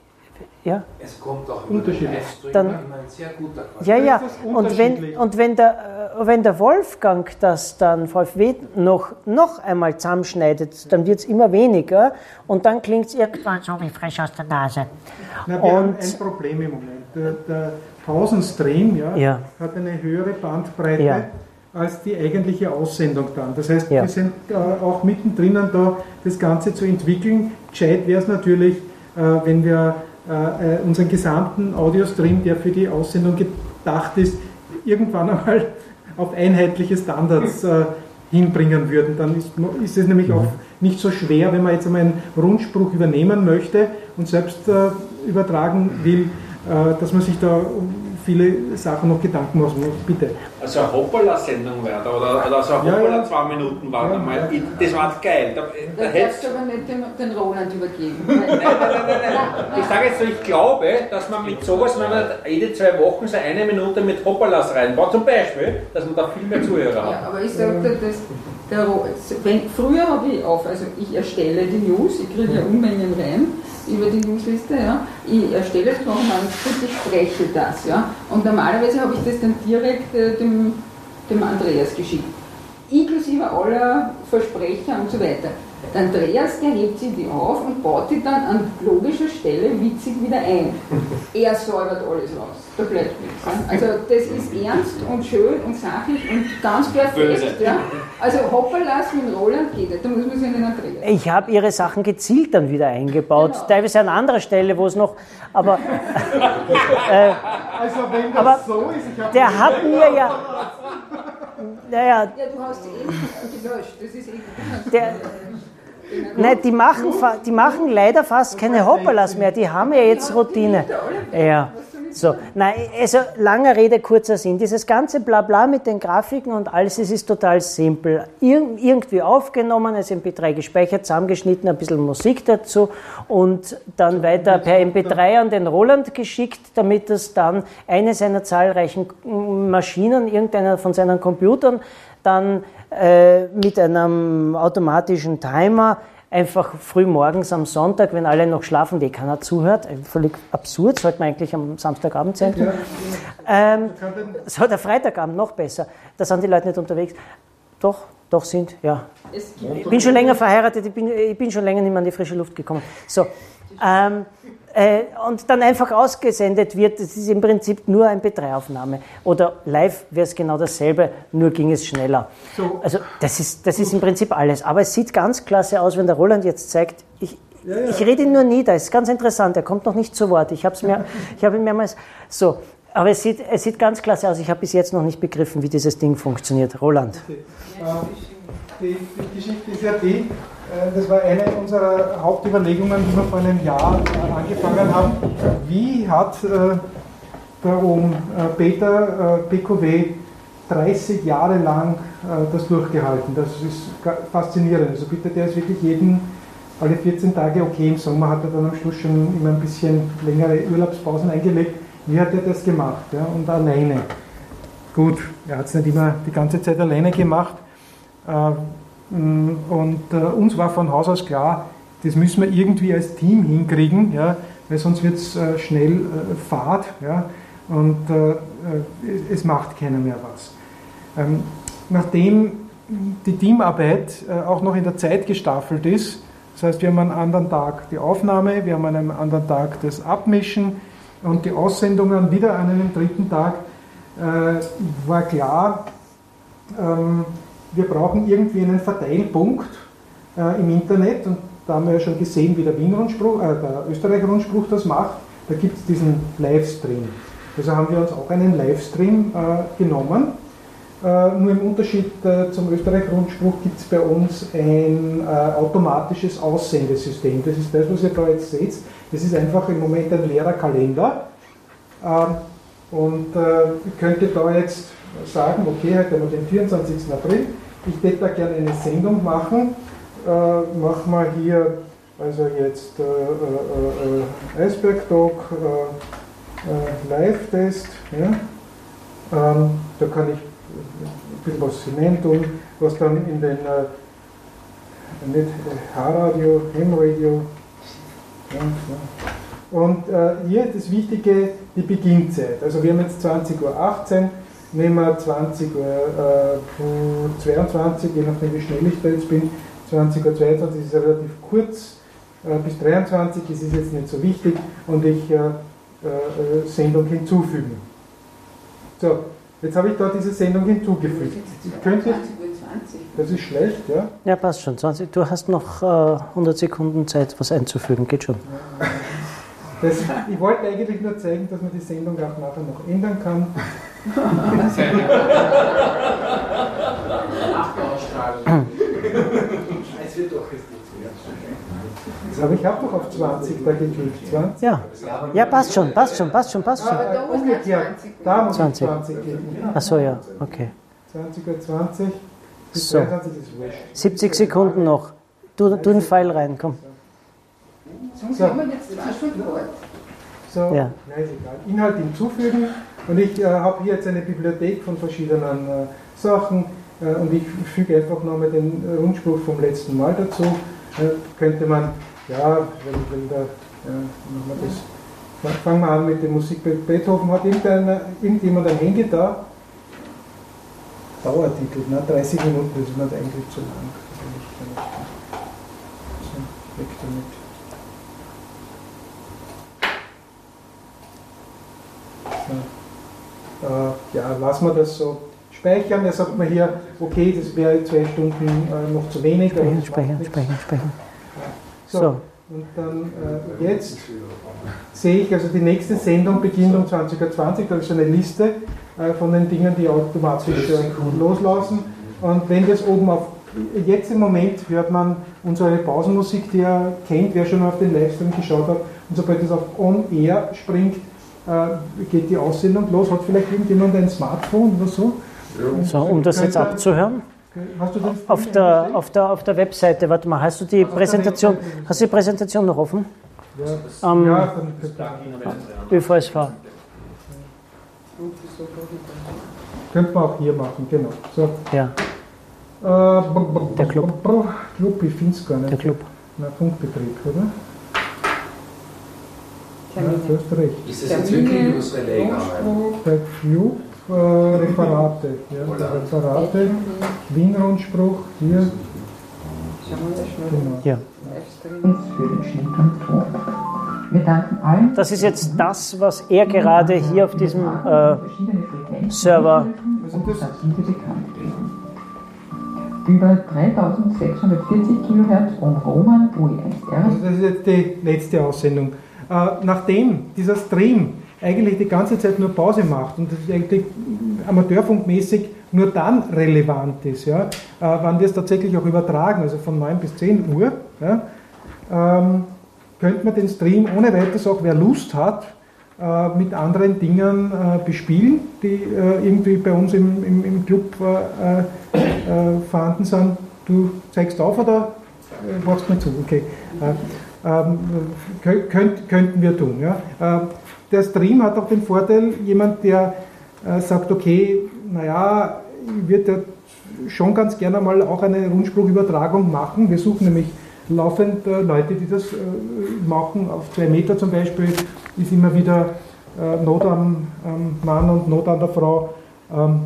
Ja? Es kommt auch über den Livestream dann, immer ein sehr guter Qualität. Ja, ja, und wenn, und wenn, der, wenn der Wolfgang das dann V F W noch, noch einmal zusammenschneidet, dann wird es immer weniger und dann klingt es irgendwann so wie frisch aus der Nase. Na, wir und haben ein Problem im Moment. Der, der Pausenstream ja, ja. hat eine höhere Bandbreite ja. als die eigentliche Aussendung dann. Das heißt, ja. wir sind äh, auch mittendrin da, das Ganze zu entwickeln. Gescheit wäre es natürlich, äh, wenn wir äh, unseren gesamten Audiostream, der für die Aussendung gedacht ist, irgendwann einmal auf einheitliche Standards äh, hinbringen würden. Dann ist, ist es nämlich auch nicht so schwer, wenn man jetzt einmal einen Rundspruch übernehmen möchte und selbst äh, übertragen will, dass man sich da viele Sachen noch Gedanken machen muss. Bitte. Also eine Hoppala-Sendung wäre da, oder, oder so eine Ja, Hoppala ja. zwei Minuten war Ja, da mal. ja. Ich, das war geil. Da, Da da darfst hättest, du aber nicht den, den Roland übergeben. nein, nein, nein, nein, nein. Ich sage jetzt so, ich glaube, dass man mit sowas, wenn man jede zwei Wochen so eine Minute mit Hoppalas reinbaut, zum Beispiel, dass man da viel mehr Zuhörer hat. Ja, aber ich sagte, dass der, Ro- wenn, früher habe ich auf, also ich erstelle die News, ich kriege ja Unmengen rein über die Newsliste, ja. Ich erstelle es, mache Manuskript, ich spreche das, ja. Und normalerweise habe ich das dann direkt äh, dem, dem Andreas geschickt. Inklusive aller Versprecher und so weiter. Der Andreas, der hebt sie die auf und baut die dann an logischer Stelle witzig wieder ein. Er säubert alles raus, da bleibt nichts. Ja. Also das ist ernst und schön und sachlich und ganz perfekt. Ja. Also Hoppalas mit Roland geht nicht, da muss man sich an den Andreas. Ich habe Ihre Sachen gezielt dann wieder eingebaut, Genau. teilweise an anderer Stelle, wo es noch, aber, äh, Also wenn das aber so ist, ich habe der hat mir ja, naja, Ja, du hast sie eh gelöscht, das ist eh gut. der, nein, die machen, fa- die machen leider fast keine Hoppalas mehr, die haben ja jetzt Routine. Ja, so, nein, also langer Rede, kurzer Sinn. Dieses ganze Blabla mit den Grafiken und alles, es ist total simpel. Ir irgendwie aufgenommen, als M P drei gespeichert, zusammengeschnitten, ein bisschen Musik dazu und dann weiter per M P drei an den Roland geschickt, damit es dann eine seiner zahlreichen Maschinen, irgendeiner von seinen Computern, dann äh, mit einem automatischen Timer einfach früh morgens am Sonntag, wenn alle noch schlafen, die keiner zuhört, völlig absurd, sollte man eigentlich am Samstagabend senden. Ja. Ähm, so, der Freitagabend noch besser, da sind die Leute nicht unterwegs. Doch, doch sind, ja. Es gibt Ich bin schon länger verheiratet, ich bin, ich bin schon länger nicht mehr an die frische Luft gekommen. So, ähm, äh, und dann einfach ausgesendet wird, das ist im Prinzip nur eine M P drei Aufnahme. Oder live wäre es genau dasselbe, nur ging es schneller. So. Also das ist, das ist im Prinzip alles. Aber es sieht ganz klasse aus, wenn der Roland jetzt zeigt, ich, Ja, ja. ich rede ihn nur nieder, es ist ganz interessant, er kommt noch nicht zu Wort. Ich habe mir, ich habe ihn mehrmals so. Aber es sieht, es sieht ganz klasse aus. Ich habe bis jetzt noch nicht begriffen, wie dieses Ding funktioniert. Roland. Okay. Äh, Die, die Geschichte ist ja die, äh, das war eine unserer Hauptüberlegungen, die wir vor einem Jahr äh, angefangen haben. Wie hat äh, der um äh, Peter äh, P Q W dreißig Jahre lang äh, das durchgehalten? Das ist faszinierend. Also bitte, der ist wirklich jeden, alle vierzehn Tage, okay, im Sommer hat er dann am Schluss schon immer ein bisschen längere Urlaubspausen eingelegt. Wie hat er das gemacht? Ja? Und alleine. Gut, er hat es nicht immer die ganze Zeit alleine gemacht. Und äh, uns war von Haus aus klar, das müssen wir irgendwie als Team hinkriegen, ja, weil sonst wird es äh, schnell äh, fad, ja, und äh, es macht keiner mehr was. Ähm, nachdem die Teamarbeit äh, auch noch in der Zeit gestaffelt ist, das heißt, wir haben einen anderen Tag die Aufnahme, wir haben an einem anderen Tag das Abmischen und die Aussendungen wieder an einem dritten Tag, äh, war klar, ähm, wir brauchen irgendwie einen Verteilpunkt äh, im Internet und da haben wir ja schon gesehen, wie der Wien-Rundspruch, äh, der Österreich-Rundspruch das macht. Da gibt es diesen Livestream. Also haben wir uns auch einen Livestream äh, genommen. Äh, nur im Unterschied äh, zum Österreich-Rundspruch gibt es bei uns ein äh, automatisches Aussendesystem. Das ist das, was ihr da jetzt seht. Das ist einfach im Moment ein leerer Kalender. Äh, und äh, ich könnte da jetzt sagen, okay, heute haben wir den vierundzwanzigsten April, ich hätte da gerne eine Sendung machen, äh, machen wir hier also jetzt äh, äh, äh, Eisberg-Talk, äh, äh, Live-Test, ja. ähm, da kann ich ein bisschen was hinein tun, was dann in den äh, nicht H-Radio, M-Radio, ja, ja. Und äh, hier das Wichtige, die Beginnzeit, also wir haben jetzt zwanzig Uhr achtzehn, nehmen wir zwanzig Uhr zweiundzwanzig, je nachdem wie schnell ich da jetzt bin, zwanzig Uhr zweiundzwanzig ist ja relativ kurz, äh, bis dreiundzwanzig, das ist jetzt nicht so wichtig und ich äh, äh, Sendung hinzufügen. So, jetzt habe ich da diese Sendung hinzugefügt. Ich könnte, das ist schlecht, ja? Ja, passt schon. zwanzig, du hast noch äh, hundert Sekunden Zeit, was einzufügen, geht schon. Das, ich wollte eigentlich nur zeigen, dass man die Sendung auch nachher noch ändern kann. Nach der Ausstrahlung. Es wird doch Aber ich habe doch auf zwanzig da geklickt. zwanzig? Ja. Ja, passt schon, passt schon, passt schon, passt schon. Aber da muss Umgekehrt, da muss ich zwanzig. zwanzig klicken. Achso, ja, okay. zwanzig Uhr zwanzig. Bis So. dreiundzwanzig ist wurscht. siebzig Sekunden noch. Tu, tu den Pfeil rein, komm. Sonst haben wir jetzt zwei Stunden Wort. So, Ja. ja, ist egal. Inhalt hinzufügen. Und ich äh, habe hier jetzt eine Bibliothek von verschiedenen äh, Sachen. Äh, und ich füge einfach nochmal den Rundspruch vom letzten Mal dazu. Äh, könnte man, ja, wenn, wenn da, ja, machen wir das. Fangen wir an mit der Musik. Beethoven hat irgendjemand ein Handy da? Dauertitel, ne? dreißig Minuten, das ist nicht eigentlich zu lang. So, weg damit. So. Äh, ja, lassen wir das so speichern. Er sagt mir hier, okay, das wäre zwei Stunden äh, noch zu wenig. aber Speichern, das speichern, macht nichts. speichern, speichern. So, So. und dann äh, jetzt sehe ich, also die nächste Sendung beginnt um zwanzig Uhr zwanzig, da ist eine Liste äh, von den Dingen, die automatisch äh, loslassen. Und wenn das oben auf, jetzt im Moment hört man unsere Pausenmusik, die ihr kennt, wer schon auf den Livestream geschaut hat, und sobald das auf On Air springt, äh, geht die Aussendung los. Hat vielleicht irgendjemand ein Smartphone oder so? So, um das jetzt abzuhören. Hast du den Auf der, auf, der, auf der Webseite, warte mal, hast du die Auf der Präsentation, Webseite. hast du die Präsentation noch offen? Ja, Ähm, ja dann ÖVSV. könnte man auch hier machen, genau. So. Ja, Äh, Der Club. Club, ich finde es gar nicht. der Club. Na, Funkbetrieb, oder? Ja, du hast recht. Ist das jetzt wirklich unsere Lehrgabe? Der Club, äh, Referate. Ja, Referate, Wien-Rundspruch, hier. Genau. Hier. Für den Schnittkontroll. Wir danken allen. Das ist jetzt das, was er gerade hier auf diesem äh, Server. Also das sind bekannt geben. Über dreitausendsechshundertvierzig Kilohertz um Roman O E eins R. Also das ist jetzt die letzte Aussendung. Äh, nachdem dieser Stream eigentlich die ganze Zeit nur Pause macht und das eigentlich amateurfunkmäßig nur dann relevant ist, ja, äh, wann wir es tatsächlich auch übertragen, also von neun bis zehn Uhr, ja, ähm, könnte man den Stream ohne weiteres auch, wer Lust hat, äh, mit anderen Dingen äh, bespielen, die äh, irgendwie bei uns im, im, im Club äh, äh, vorhanden sind. Du zeigst auf oder äh, machst mir zu? Okay. Äh, ähm, könnt, könnten wir tun. Ja? Äh, der Stream hat auch den Vorteil, jemand, der äh, sagt, okay, naja, ich würde schon ganz gerne mal auch eine Rundspruchübertragung machen. Wir suchen nämlich laufend äh, Leute, die das äh, machen. Auf zwei Meter zum Beispiel ist immer wieder äh, Not am ähm, Mann und Not an der Frau. Ähm,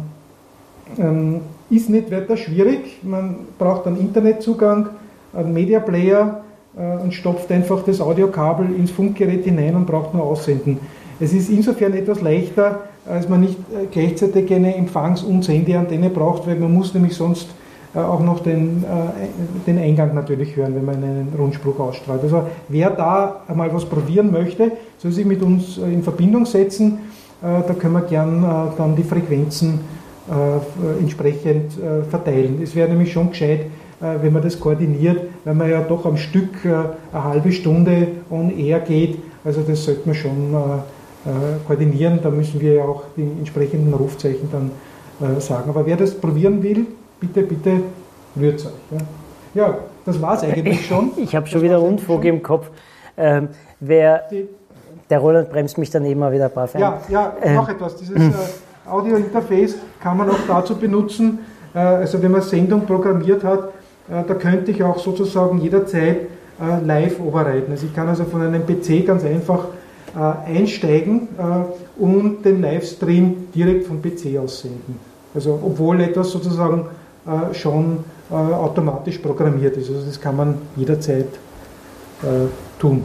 ähm, ist nicht weiter schwierig. Man braucht einen Internetzugang, einen Mediaplayer äh, und stopft einfach das Audiokabel ins Funkgerät hinein und braucht nur aussenden. Es ist insofern etwas leichter, als man nicht äh, gleichzeitig eine Empfangs- und Sendeantenne braucht, weil man muss nämlich sonst äh, auch noch den, äh, den Eingang natürlich hören, wenn man einen Rundspruch ausstrahlt. Also wer da einmal was probieren möchte, soll sich mit uns äh, in Verbindung setzen. Äh, da können wir gern äh, dann die Frequenzen äh, entsprechend äh, verteilen. Es wäre nämlich schon gescheit, äh, wenn man das koordiniert, weil man ja doch am Stück äh, eine halbe Stunde on air geht. Also das sollte man schon äh, koordinieren, da müssen wir ja auch die entsprechenden Rufzeichen dann äh, sagen. Aber wer das probieren will, bitte, bitte rührt euch. Ja, ja, das war es eigentlich schon. Ich habe schon wieder Unfug im Kopf. Ähm, wer, der Roland bremst mich dann immer wieder brav ein. Ja, ja, ähm, noch etwas. Dieses äh, Audio-Interface kann man auch dazu benutzen, äh, also wenn man Sendung programmiert hat, äh, da könnte ich auch sozusagen jederzeit äh, live overriden. Also ich kann also von einem P C ganz einfach einsteigen äh, und den Livestream direkt vom P C aus senden. Also obwohl etwas sozusagen äh, schon äh, automatisch programmiert ist. Also das kann man jederzeit äh, tun.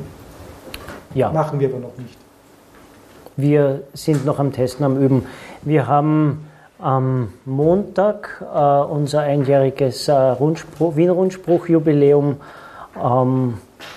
Ja. Machen wir aber noch nicht. Wir sind noch am Testen, am Üben. Wir haben am Montag äh, unser einjähriges äh, Rundspruch, Wien-Rundspruch-Jubiläum. Ähm,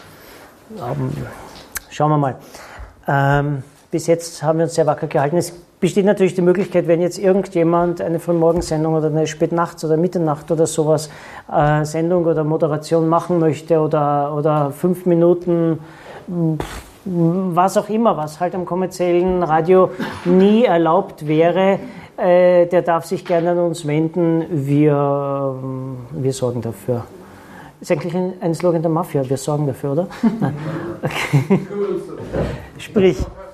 ähm, schauen wir mal. Ähm, bis jetzt haben wir uns sehr wacker gehalten. Es besteht natürlich die Möglichkeit, wenn jetzt irgendjemand eine Frühmorgensendung oder eine Spätnachts- oder Mitternacht oder sowas äh, Sendung oder Moderation machen möchte oder, oder fünf Minuten, pff, was auch immer, was halt am kommerziellen Radio nie erlaubt wäre, äh, der darf sich gerne an uns wenden. Wir, äh, wir sorgen dafür. Ist eigentlich ein, ein Slogan der Mafia, wir sorgen dafür, oder? Nein. Okay. Sprich.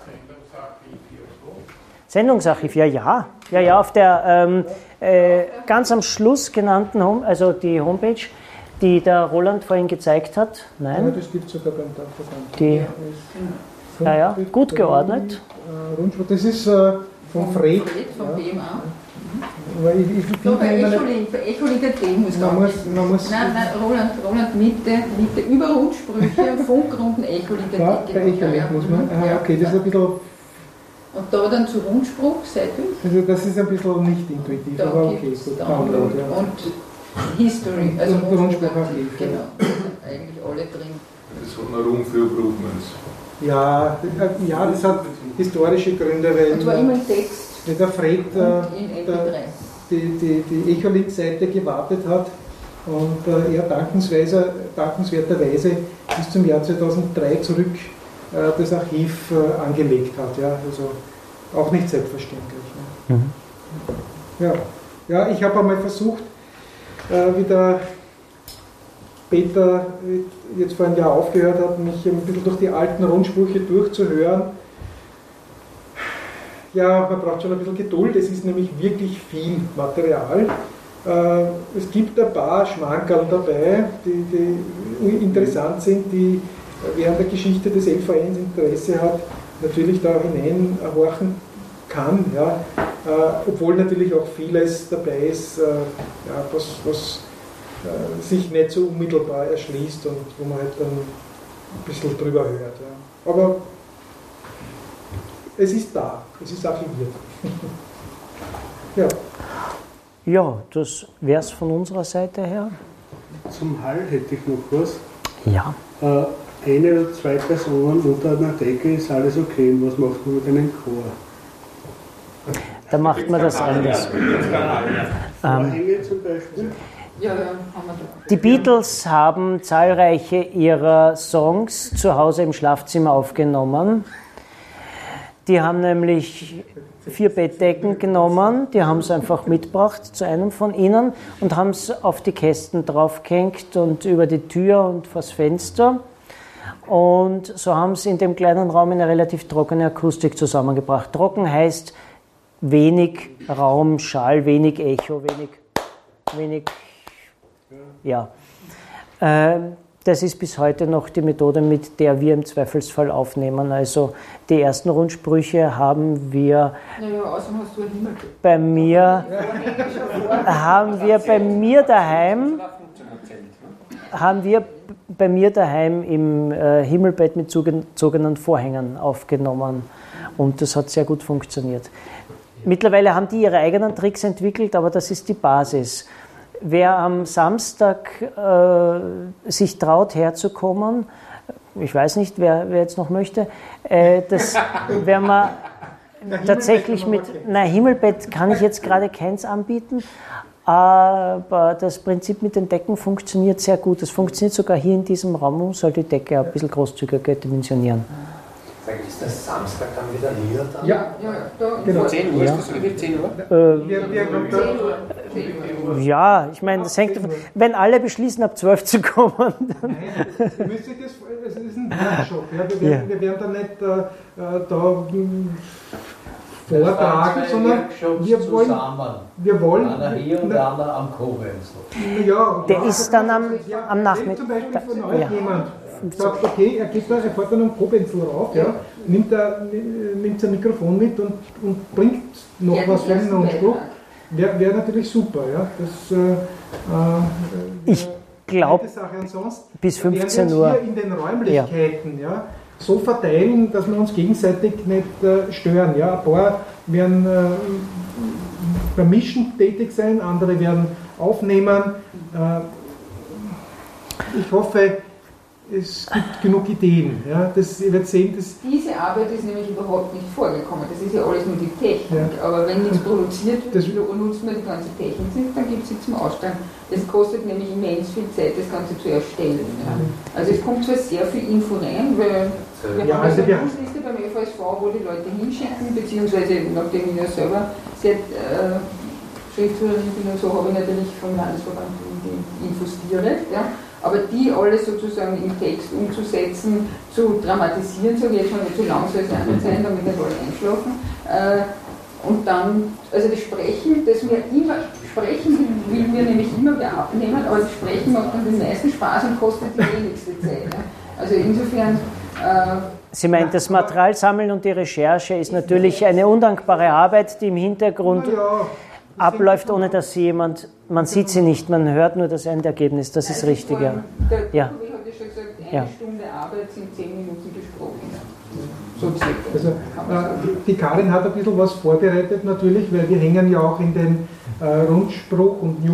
Sendungsarchiv, ja, ja. Ja, ja, auf der ähm, äh, ganz am Schluss genannten, Home, also die Homepage, die der Roland vorhin gezeigt hat. Nein. Ja, das gibt es sogar beim Dachverband. Die, ja, ja, gut geordnet. Rundspruch, das ist äh, von Fred. Von ja. B M A. Weil ich, ich So, bei finde, Echolink, bei Echolink D muss man muss, man muss Nein, nein, Roland, Roland Mitte, Mitte, über Rundsprüche, Funkrunden, Echolink D. Ja, bei Echolink muss man, aha, okay, das ist ein bisschen... Und da dann zu Rundspruch, Seite fünf. Also das ist ein bisschen nicht intuitiv, Da aber okay, gibt's gut. Download Download, ja. und History, also Und Rundspruch, Rundsprucharchiv, ja. genau, da sind eigentlich alle drin. Das hat noch Room für Improvements. Ja, ja, das hat historische Gründe, weil Und zwar immer im Text weil der Fred und äh, in M P der, drei. die, die, die Echolink-Seite gewartet hat und äh, er dankensweise, dankenswerterweise bis zum Jahr zweitausenddrei zurück äh, das Archiv äh, angelegt hat. Ja, also auch nicht selbstverständlich. Ne? Mhm. Ja. Ja, ich habe einmal versucht, äh, wie der Peter jetzt vor einem Jahr aufgehört hat, mich ein bisschen durch die alten Rundsprüche durchzuhören. Ja, man braucht schon ein bisschen Geduld, es ist nämlich wirklich viel Material. Äh, es gibt ein paar Schmankerl dabei, die, die interessant sind, die während der Geschichte des L V Ns Interesse hat, natürlich da hineinhorchen kann, ja. Äh, obwohl natürlich auch vieles dabei ist, äh, ja, was, was äh, sich nicht so unmittelbar erschließt und wo man halt dann ein bisschen drüber hört. Ja. Aber es ist da, es ist archiviert. Ja. Ja, das wäre es von unserer Seite her. Zum Hall hätte ich noch was. Ja. Äh, eine oder zwei Personen unter einer Decke ist alles okay. Und was macht man mit einem Chor? Da macht man das anders. Vorhänge zum Beispiel? Ja, ja, haben wir da. Die Beatles haben zahlreiche ihrer Songs zu Hause im Schlafzimmer aufgenommen. Die haben nämlich vier Bettdecken genommen, die haben es einfach mitgebracht zu einem von ihnen und haben es auf die Kästen draufgehängt und über die Tür und vors Fenster. Und so haben sie in dem kleinen Raum eine relativ trockene Akustik zusammengebracht. Trocken heißt wenig Raumschall, wenig Echo, wenig, wenig, ja. Ähm, Das ist bis heute noch die Methode, mit der wir im Zweifelsfall aufnehmen. Also die ersten Rundsprüche haben wir Naja, außerdem hast du ein Himmelbild. bei mir, haben wir bei mir daheim, haben wir bei mir daheim im äh, Himmelbett mit zugezogenen Vorhängen aufgenommen und das hat sehr gut funktioniert. Mittlerweile haben die ihre eigenen Tricks entwickelt, aber das ist die Basis. Wer am Samstag äh, sich traut herzukommen, ich weiß nicht, wer, wer jetzt noch möchte, äh, das werden wir tatsächlich mit, nein, Himmelbett kann ich jetzt gerade keins anbieten, aber das Prinzip mit den Decken funktioniert sehr gut. Das funktioniert sogar hier in diesem Raum, man soll die Decke ein bisschen großzügiger dimensionieren. Ist das Samstag dann wieder hier dann? Ja, Ja, da genau. zehn Uhr, Ja. ist das wirklich zehn Uhr? Äh, Wir, wir, wir, ja, ich meine, das hängt davon, wenn alle beschließen, ab zwölf zu kommen, dann Ihr müsst euch das, es ist ein Workshop, ja. wir, werden, Ja. wir werden da nicht äh, da hm, vortragen, sondern wir wollen, zusammen. wir wollen Einer hier und der andere am Koblenz. ja, der ist dann am, ja, am wenn Nachmittag. zum Beispiel von euch Ja. jemand sagt, okay, er geht da, er fährt dann am Koblenzel rauf, ja, nimmt, er, nimmt sein Mikrofon mit und, und bringt noch Ja, was für einen ersten Rundspruch, Beitrag. wäre wär natürlich super. Ja. Das, äh, äh, Ich glaube, eine Sache. Ansonsten bis werden wir fünfzehn uns Uhr. hier in den Räumlichkeiten ja, so verteilen, dass wir uns gegenseitig nicht äh, stören. Ja. Ein paar werden äh, beim Mischen tätig sein, andere werden aufnehmen. Äh, ich hoffe, es gibt genug Ideen. Ja. Das, ihr werdet sehen, dass diese Arbeit ist nämlich überhaupt nicht vorgekommen. Das ist ja alles nur die Technik. Ja. Aber wenn nichts produziert wird, das nutzt man die ganze Technik nicht, dann gibt es sie zum Ausstellen. Das kostet nämlich immens viel Zeit, das Ganze zu erstellen. Ja. Also es kommt zwar sehr viel Info rein, weil wir ja, haben also eine Newsliste beim F A S V, wo die Leute hinschicken, beziehungsweise nachdem ich ja selber sehr äh, Schriftführerin bin und so, habe ich natürlich vom Landesverband die Infos direkt. Ja. Aber die alles sozusagen im Text umzusetzen, zu dramatisieren, sage ich jetzt mal, nicht zu lang soll es nicht sein, damit nicht alle einschlafen. Äh, und dann, also das Sprechen, das wir immer, Sprechen will mir nämlich immer wieder abnehmen, aber das Sprechen macht dann den meisten Spaß und kostet die wenigste Zeit. Ne? Also insofern. Äh, Sie meint, das Materialsammeln und die Recherche ist natürlich eine undankbare Arbeit, die im Hintergrund abläuft, ohne dass sie jemand, man sieht sie nicht, man hört nur das Endergebnis, das ist richtig, ja. Der ja. Kollege hat ja schon gesagt, eine ja. Stunde Arbeit sind zehn Minuten gesprochen. So circa. Also, äh, die Karin hat ein bisschen was vorbereitet natürlich, weil wir hängen ja auch in den äh, Rundspruch- und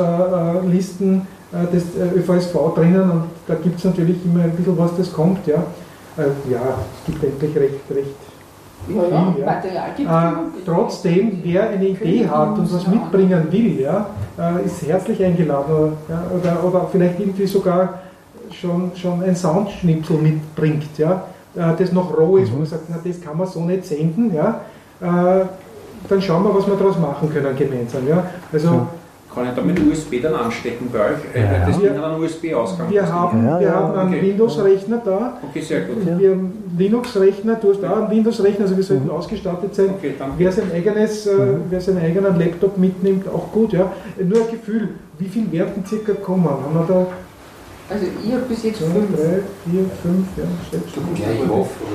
News-Listen äh, äh, des äh, Ö V S V drinnen und da gibt es natürlich immer ein bisschen was, das kommt, ja. Äh, ja, es gibt eigentlich recht, recht Ja, ja, viel, ja. Material gibt äh, trotzdem, wer eine Idee hat und was mitbringen will, ja, äh, ist herzlich eingeladen. Ja, oder, oder vielleicht irgendwie sogar schon, schon ein Soundschnipsel mitbringt, ja, äh, das noch roh ist, wo man sagt, na, das kann man so nicht senden. Ja, äh, dann schauen wir, was wir daraus machen können gemeinsam. Ja. Also, kann ich da mit U S B dann anstecken bei euch? Ja. Das Ding hat einen U S B-Ausgang. Wir haben, ja, ja, wir haben einen okay. Windows-Rechner da. Okay, sehr gut. Wir haben Linux-Rechner, du hast auch einen Windows-Rechner, also wir sollten mhm. ausgestattet sein. Okay, wer, sein eigenes, äh, mhm. wer seinen eigenen Laptop mitnimmt, auch gut. Ja. Nur ein Gefühl, wie viel werden circa kommen? Haben wir da? Also ich habe bis jetzt zwei, fünf. drei, vier, fünf, ja, sechs, sieben.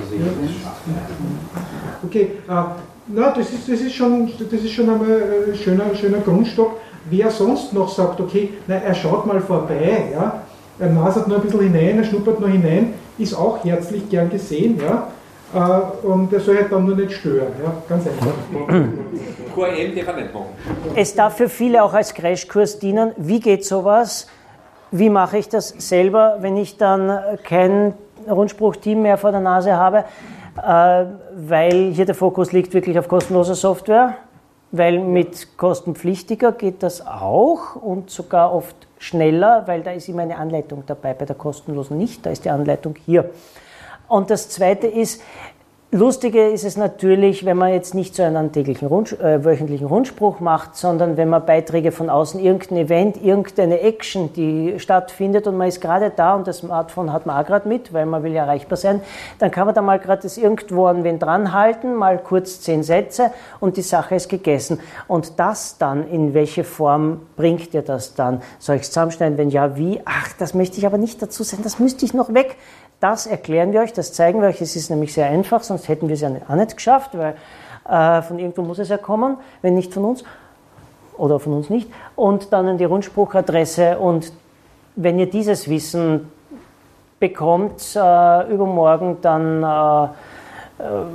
Okay, äh, na, das ist, das, ist schon, das ist schon einmal ein schöner, schöner Grundstock. Wer sonst noch sagt, okay, na, er schaut mal vorbei, ja, er nasert nur ein bisschen hinein, er schnuppert nur hinein, ist auch herzlich gern gesehen, ja, äh, und er soll halt dann nur nicht stören, ja, ganz einfach. Q M darf er nicht machen. Es darf für viele auch als Crashkurs dienen. Wie geht sowas? Wie mache ich das selber, wenn ich dann kein Rundspruch-Team mehr vor der Nase habe, äh, weil hier der Fokus liegt wirklich auf kostenloser Software? Weil mit kostenpflichtiger geht das auch und sogar oft schneller, weil da ist immer eine Anleitung dabei, bei der kostenlosen nicht, da ist die Anleitung hier. Und das Zweite ist, Lustige ist es natürlich, wenn man jetzt nicht so einen täglichen Rund, äh, wöchentlichen Rundspruch macht, sondern wenn man Beiträge von außen, irgendein Event, irgendeine Action, die stattfindet und man ist gerade da und das Smartphone hat man auch gerade mit, weil man will ja erreichbar sein, dann kann man da mal gerade das irgendwo an wen dranhalten, mal kurz zehn Sätze und die Sache ist gegessen. Und das dann, in welche Form bringt ihr das dann? Soll ich es zusammenschneiden? Wenn ja, wie? Ach, das möchte ich aber nicht dazu sein, das müsste ich noch weg. Das erklären wir euch, das zeigen wir euch. Es ist nämlich sehr einfach, sonst hätten wir es ja auch nicht geschafft, weil äh, von irgendwo muss es ja kommen, wenn nicht von uns oder von uns nicht. Und dann an die Rundspruchadresse. Und wenn ihr dieses Wissen bekommt äh, übermorgen, dann äh, äh,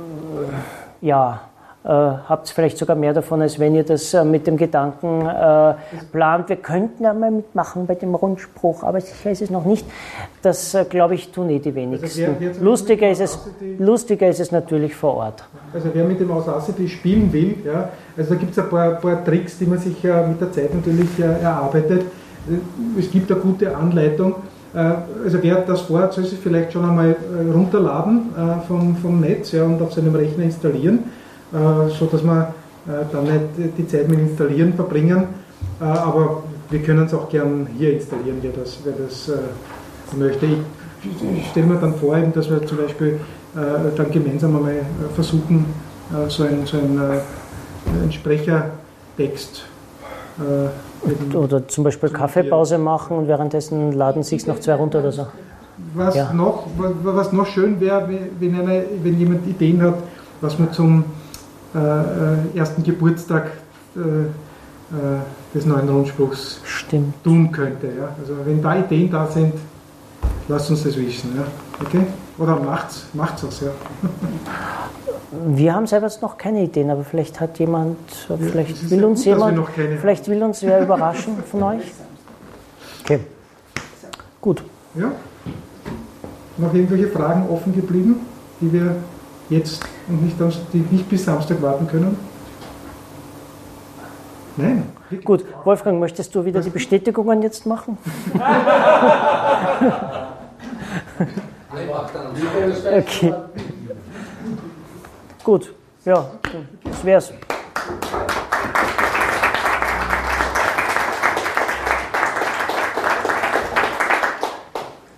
ja, äh, habt ihr vielleicht sogar mehr davon, als wenn ihr das äh, mit dem Gedanken äh, plant. Wir könnten ja mal mitmachen bei dem Rundspruch, aber sicher ist es noch nicht. Das, äh, glaube ich, tun eh die wenigsten. Also wer, wer lustiger, ist es, lustiger ist es natürlich vor Ort. Also wer mit dem Audacity spielen will, ja, also da gibt es ein paar, paar Tricks, die man sich äh, mit der Zeit natürlich äh, erarbeitet. Es gibt eine gute Anleitung. Äh, also wer das vorhat, soll sich vielleicht schon einmal äh, runterladen äh, vom, vom Netz, ja, und auf seinem Rechner installieren, äh, so dass wir äh, dann nicht die Zeit mit Installieren verbringen. Äh, aber wir können es auch gern hier installieren, wer das, wer das äh, möchte. Ich, ich stelle mir dann vor, eben, dass wir zum Beispiel äh, dann gemeinsam einmal äh, versuchen, äh, so ein, so ein, äh, ein Sprechertext äh, oder zum Beispiel Kaffeepause machen und währenddessen laden sich noch zwei runter oder so. Was, ja. noch, was noch schön wäre, wenn, eine, wenn jemand Ideen hat, was man zum äh, ersten Geburtstag äh, des neuen Rundspruchs Stimmt. tun könnte. Ja? Also wenn da Ideen da sind, lasst uns das wissen. Ja? Okay? Oder macht's, macht's was. Ja? Wir haben selber jetzt noch keine Ideen, aber vielleicht hat jemand, ja, vielleicht will uns gut, jemand, vielleicht will uns wer überraschen von euch. Okay, gut. Ja. Noch irgendwelche Fragen offen geblieben, die wir jetzt und nicht, die nicht bis Samstag warten können? Nein. Wirklich? Gut, Wolfgang, möchtest du wieder die Bestätigungen jetzt machen? Okay. Gut, ja, das wär's.